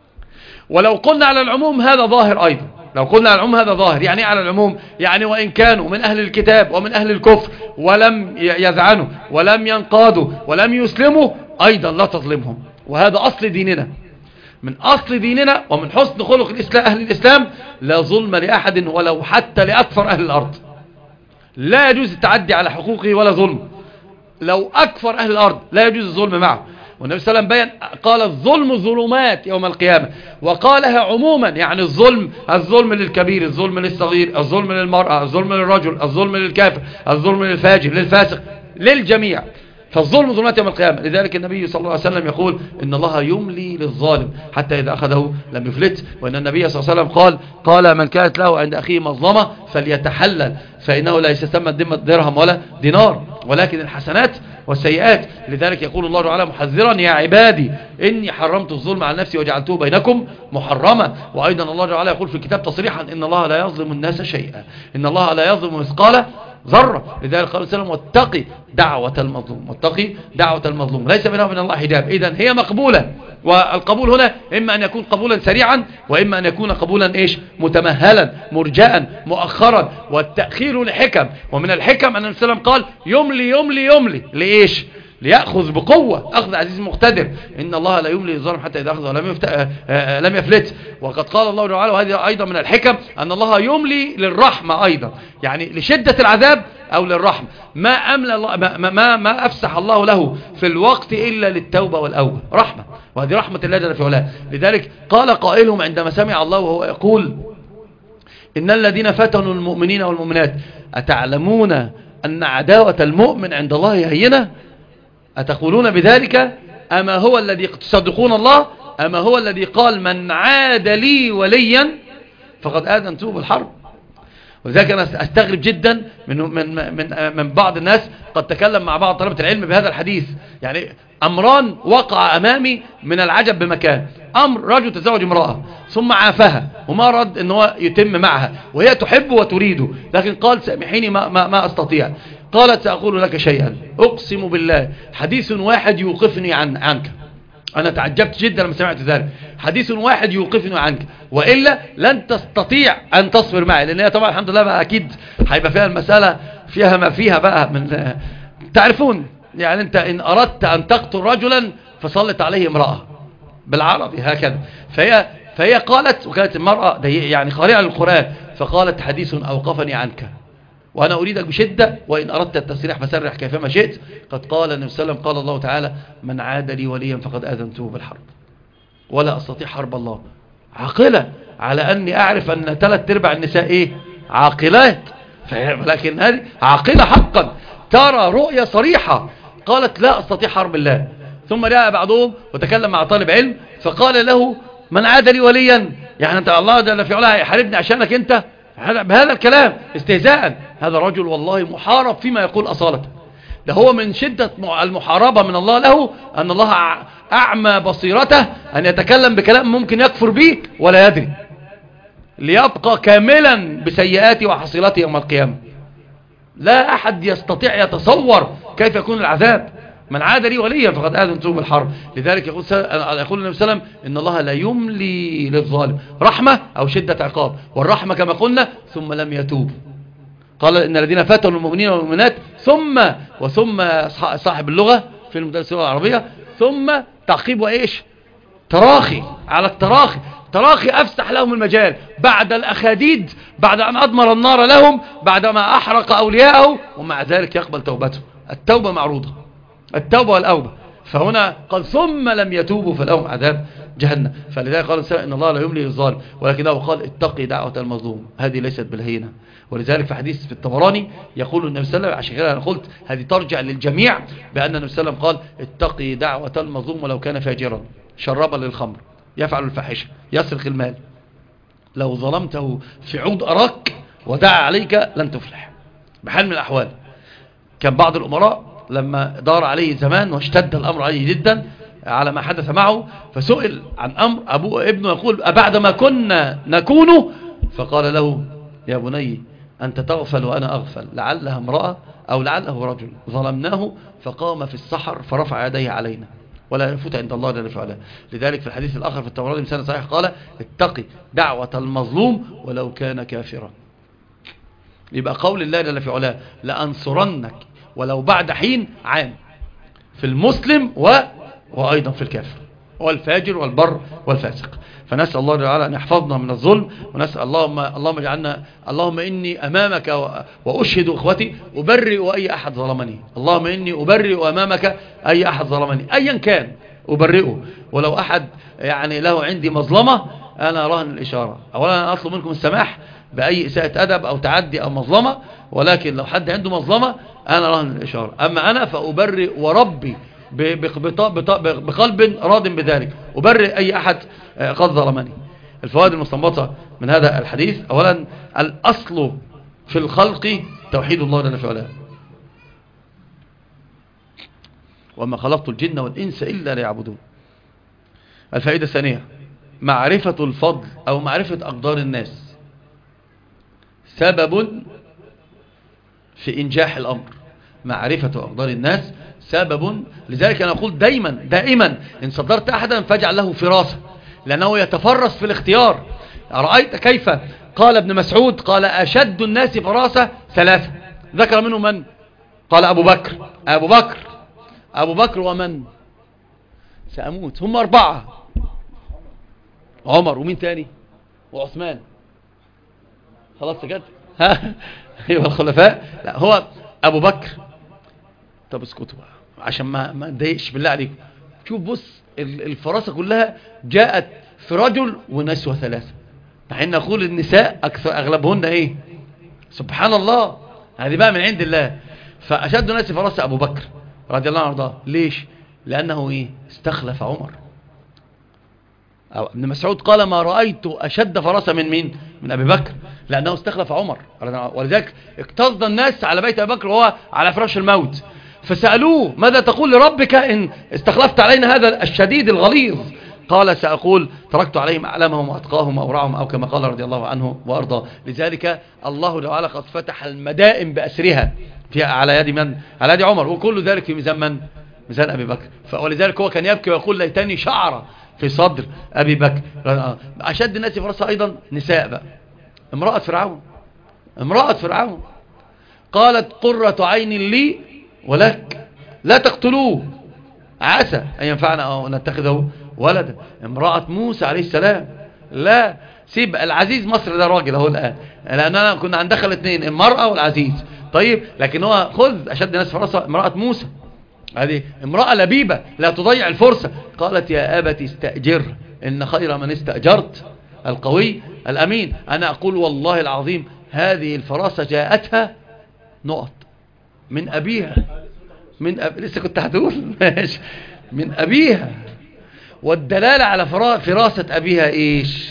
ولو قلنا على العموم هذا ظاهر أيضا، لو قلنا على العموم هذا ظاهر. يعني على العموم يعني وإن كانوا من أهل الكتاب ومن أهل الكفر ولم يذعنوا ولم ينقادوا ولم يسلموا أيضا لا تظلمهم. وهذا أصل ديننا، من أصل ديننا ومن حسن خلق الإسلام أهل الإسلام لا ظلم لأحد ولو حتى لأكثر أهل الأرض. لا يجوز التعدي على حقوقه ولا ظلم. لو أكثر أهل الأرض لا يجوز الظلم معه. والنبي صلى الله عليه وسلم بيّن قال الظلم ظلمات يوم القيامة، وقالها عموما، يعني الظلم الظلم للكبير، الظلم للصغير، الظلم للمرأة، الظلم للرجل، الظلم للكافر، الظلم للفاجر، للفاسق، للجميع. فالظلم ظلمات يوم القيامة. لذلك النبي صلى الله عليه وسلم يقول إن الله يملي للظالم حتى إذا أخذه لم يفلت. وإن النبي صلى الله عليه وسلم قال قال من كانت له عند أخيه مظلمة فليتحلل، فإنه لا يستثمن درهم ولا دينار ولكن الحسنات والسيئات. لذلك يقول الله تعالى محذرا يا عبادي إني حرمت الظلم على نفسي وجعلته بينكم محرما. وأيضا الله تعالى يقول في الكتاب تصريحا إن الله لا يظلم الناس شيئا، إن الله لا يظلم مثقال ذرة. لذلك قال السلام واتقي دعوة المظلوم، واتقي دعوة المظلوم ليس بينه وبين الله حجاب. إذن هي مقبولة، والقبول هنا إما أن يكون قبولا سريعا وإما أن يكون قبولا إيش مرجئا مرجئا مؤخرا. والتأخير لحكم، ومن الحكم أن السلام قال يملي يملي يملي لإيش؟ ليأخذ بقوة أخذ عزيز مقتدر. إن الله لا يملي الظالم حتى إذا أخذه لم, يفت... لم يفلت. وقد قال الله تعالى وهذه أيضا من الحكم أن الله يملي للرحمة أيضا، يعني لشدة العذاب أو للرحمة. ما أملى الله ما, ما, ما أفسح الله له في الوقت إلا للتوبة والأوبة، رحمة، وهذه رحمة الله جل في علاه. لذلك قال قائلهم عندما سمع الله وهو يقول إن الذين فتنوا المؤمنين والمؤمنات أتعلمون أن عداوة المؤمن عند الله هينة؟ أتقولون بذلك؟ أما هو الذي تصدقون الله؟ أما هو الذي قال من عاد لي وليا فقد آذنته بالحرب. ولذلك أنا أستغرب جدا من, من, من, من بعض الناس قد تكلم مع بعض طلبة العلم بهذا الحديث. يعني أمران وقع أمامي من العجب بمكان. أمر رجل تزوج امرأة ثم عافها وما رد أن هو يتم معها وهي تحب وتريده، لكن قال سامحيني ما, ما, ما أستطيع. قالت سأقول لك شيئا أقسم بالله حديث واحد يوقفني عن عنك. أنا تعجبت جدا لما سمعت ذلك. حديث واحد يوقفني عنك وإلا لن تستطيع أن تصبر معي، لأن هي طبعا الحمد لله بقى أكيد هيبقى فيها المسألة فيها ما فيها بقى من تعرفون. يعني أنت إن أردت أن تقتل رجلا فصلت عليه امرأة بالعربي هكذا. فهي فهي قالت، وكانت المرأة يعني قارئة للقرآن، فقالت حديث أوقفني عنك وأنا أريدك بشدة وإن أردت التسريح فسرح كيفما شئت. قد قال النبي صلى الله عليه وسلم قال الله تعالى من عاد لي وليا فقد آذنته بالحرب ولا أستطيع حرب الله. عاقلة، على أني أعرف أن ثلاث أرباع النساء إيه؟ عاقلات، لكن هذه عاقلة حقا ترى رؤية صريحة. قالت لا أستطيع حرب الله. ثم جاء بعضهم وتكلم مع طالب علم فقال له من عاد لي وليا، يعني أنت الله جل في علاه يحاربني عشانك أنت؟ بهذا الكلام استهزاء. هذا رجل والله محارب فيما يقول أصالة. ده هو من شدة المحاربة من الله له أن الله أعمى بصيرته أن يتكلم بكلام ممكن يكفر به ولا يدري، ليبقى كاملا بسيئاته وحصيلته يوم القيامة. لا أحد يستطيع يتصور كيف يكون العذاب. من عاد لي وليا فقد آذنته بالحرب. لذلك يقول يقول النبي صلى الله عليه وسلم إن الله لا يملي للظالم، رحمة أو شدة عقاب. والرحمة كما قلنا ثم لم يتوب. قال إن الذين فتنوا المؤمنين والمؤمنات ثم وثم صاحب اللغة في المدرسة اللغة العربية ثم تعقيب وإيش؟ تراخي، على التراخي. تراخي أفسح لهم المجال بعد الأخاديد، بعد أن أضمر النار لهم، بعدما أحرق أولياءه، ومع ذلك يقبل توبته. التوبة معروضة، التوبة والأوبة. فهنا قال ثم لم يتوبوا فلهم عذاب جهنم. فلذلك قال إن الله لا يملي للظالم، ولكنه قال اتقي دعوة المظلوم، هذه ليست بالهينة. ولذلك في حديث في الطبراني يقول النبي صلى الله عليه وسلم، عشان كده أنا قلت هذه ترجع للجميع، بأن النبي صلى الله عليه وسلم قال اتقي دعوة المظلوم ولو كان فاجرا شربا للخمر يفعل الفاحشة يسرق المال، لو ظلمته في عود أراك ودعا عليك لن تفلح بحال من الأحوال. كان بعض الأمراء لما دار عليه زمان واشتد الأمر عليه جدا على ما حدث معه، فسئل عن أمر أبوه ابنه يقول أبعد ما كنا نكون، فقال له يا بني أنت تغفل وأنا أغفل، لعلها امرأة أو لعله رجل ظلمناه فقام في السحر فرفع يديه علينا ولا يفوت عند الله جل وعلا. لذلك في الحديث الآخر في التوراة بسند صحيح قال اتقي دعوة المظلوم ولو كان كافرا. يبقى قول الله جل وعلا لأنصرنك ولو بعد حين عام في المسلم و... وأيضا في الكافر والفاجر والبر والفاسق. فنسأل الله تعالى أن يحفظنا من الظلم، ونسأل اللهم اللهم اجعلنا اللهم إني أمامك وأشهد إخوتي أبرئ أي أحد ظلمني، اللهم إني أبرئ أمامك أي أحد ظلمني أيا كان أبرئه، ولو أحد يعني له عندي مظلمة أنا راهن الإشارة. أولا أنا أطلب منكم السماح بأي إساءة أدب أو تعدي أو مظلمة، ولكن لو حد عنده مظلمة أنا راهن الإشارة. أما أنا فأبرئ وربي بقلب راض بذلك أبرئ أي أحد قد ظلمني. الفوائد المستنبطة من هذا الحديث: أولا الأصل في الخلق توحيد الله جل وعلا، وما خلقت الجن والإنس إلا ليعبدون. الفائدة الثانية معرفة الفضل أو معرفة أقدار الناس سبب في إنجاح الأمر. معرفة أقدار الناس سبب، لذلك أنا أقول دايما دائما إن صدرت أحدا فاجعل له فراسة، لأنه يتفرس في الاختيار. رأيت كيف قال ابن مسعود قال أشد الناس فراسة ثلاثة، ذكر منه من؟ قال أبو بكر أبو بكر أبو بكر ومن؟ سأموت، هم أربعة، عمر ومين تاني؟ وعثمان، خلاص سكت ها أيها الخلفاء. لا هو أبو بكر. طب اسكتوا بقى عشان ما ما نضايقش بالله عليكم. شوف بص الفراسة كلها جاءت في رجل ونسوة ثلاثة، مع ان نقول النساء اكثر اغلبهن ايه؟ سبحان الله، هذه بقى من عند الله. فاشد الناس فراسة ابو بكر رضي الله عنه وارضاه. ليش؟ لانه ايه؟ استخلف عمر. أو ابن مسعود قال ما رأيت اشد فراسة من مين؟ من ابي بكر، لانه استخلف عمر. ولذلك اكتظ الناس على بيت ابي بكر وهو على فراش الموت، فسألوه ماذا تقول لربك إن استخلفت علينا هذا الشديد الغليظ؟ قال سأقول تركت عليهم أعلمهم وأتقاهم وأورعهم، أو كما قال رضي الله عنه وأرضاه. لذلك الله تعالى قد فتح المدائن بأسرها في على يد من؟ على يد عمر، وكل ذلك في ميزان من؟ ميزان أبي بكر. ولذلك هو كان يبكي ويقول ليتني شعر في صدر أبي بكر. أشد الناس فرصة أيضا نساء بقى. امرأة فرعون امرأة فرعون قالت قرة عين لي ولك لا تقتلوه عسى أن ينفعنا أو نتخذه ولدا. امرأة موسى عليه السلام لا سيب العزيز مصر ده راجل اهو الآن، لأننا كنا هندخل اثنين المرأة والعزيز. طيب لكن هو خذ أشد الناس فرصة امرأة موسى، هذه امرأة لبيبة لا تضيع الفرصة. قالت يا أبت استأجر إن خير من استأجرت القوي الأمين. أنا أقول والله العظيم هذه الفراسة جاءتها نقط من أبيها، من أب... لسه كنت هتقول ماشي من أبيها. والدلالة على فرا... فراسة أبيها إيش؟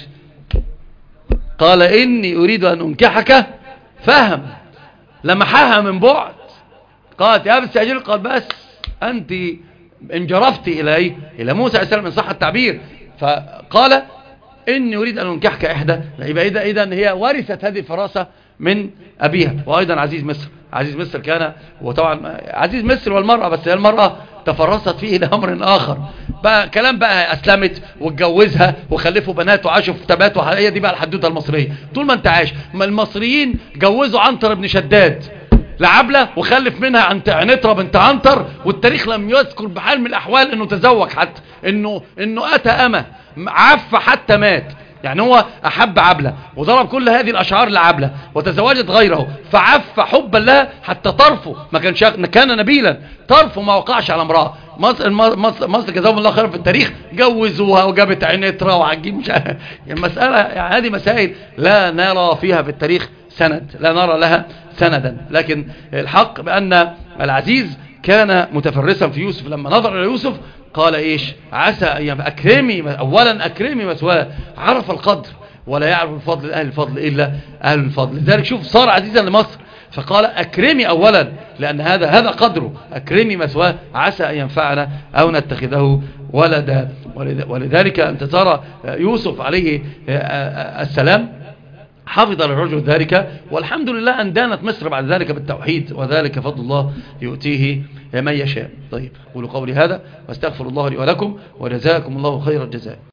قال إني أريد أن أنكحك فهم، لمحها من بعد. قالت يا أبت استأجر، قال بس أنت انجرفت إلى إيه؟ إلى موسى عليه السلام إن صح التعبير. فقال إني أريد أن أنكحك إحدى. يبقى إذا إذا هي ورثت هذه الفراسة من أبيها. وأيضا عزيز مصر، عزيز مصر كان، وطبعا عزيز مصر والمرأة، بس هي المرأة تفرست فيه لأمر آخر بقى، كلام بقى أسلمت واتجوزها وخلفوا بنات وعاشوا في تبات، وهي دي بقى الحدوته المصرية طول ما انت عايش. ما المصريين جوزوا عنتر بن شداد لعبلة وخلف منها عنترة بنت عنتر، والتاريخ لم يذكر بحال من الأحوال انه تزوج حتى، انه انه أتى أمه عف حتى مات. يعني هو أحب عبلة وضرب كل هذه الأشعار لعبلة وتزوجت غيره، فعف حبا لها حتى طرفه ما كان شاق... كان نبيلا، طرفه ما وقعش على امرأة. مصر مصر, مصر جزاهم الله خيرا في التاريخ جوزوها وجابت عنترة وعجيب مش المسألة. يعني هذه مسائل لا نرى فيها في التاريخ سند، لا نرى لها سندا. لكن الحق بأن العزيز كان متفرسا في يوسف. لما نظر إلى يوسف قال إيش؟ عسى أن أكرمي، أولا أكرمي مثواه، عرف القدر ولا يعرف الفضل أهل الفضل إلا أهل الفضل. لذلك شوف صار عزيزا لمصر فقال أكرمي أولا لأن هذا هذا قدره، أكرمي مثواه عسى أن ينفعنا أو نتخذه ولدا. ولذلك أنت ترى يوسف عليه السلام حفظ للرجل ذلك، والحمد لله أن دانت مصر بعد ذلك بالتوحيد، وذلك فضل الله يؤتيه من يشاء. طيب قولوا قولي هذا واستغفر الله لي ولكم وجزاكم الله خير الجزاء.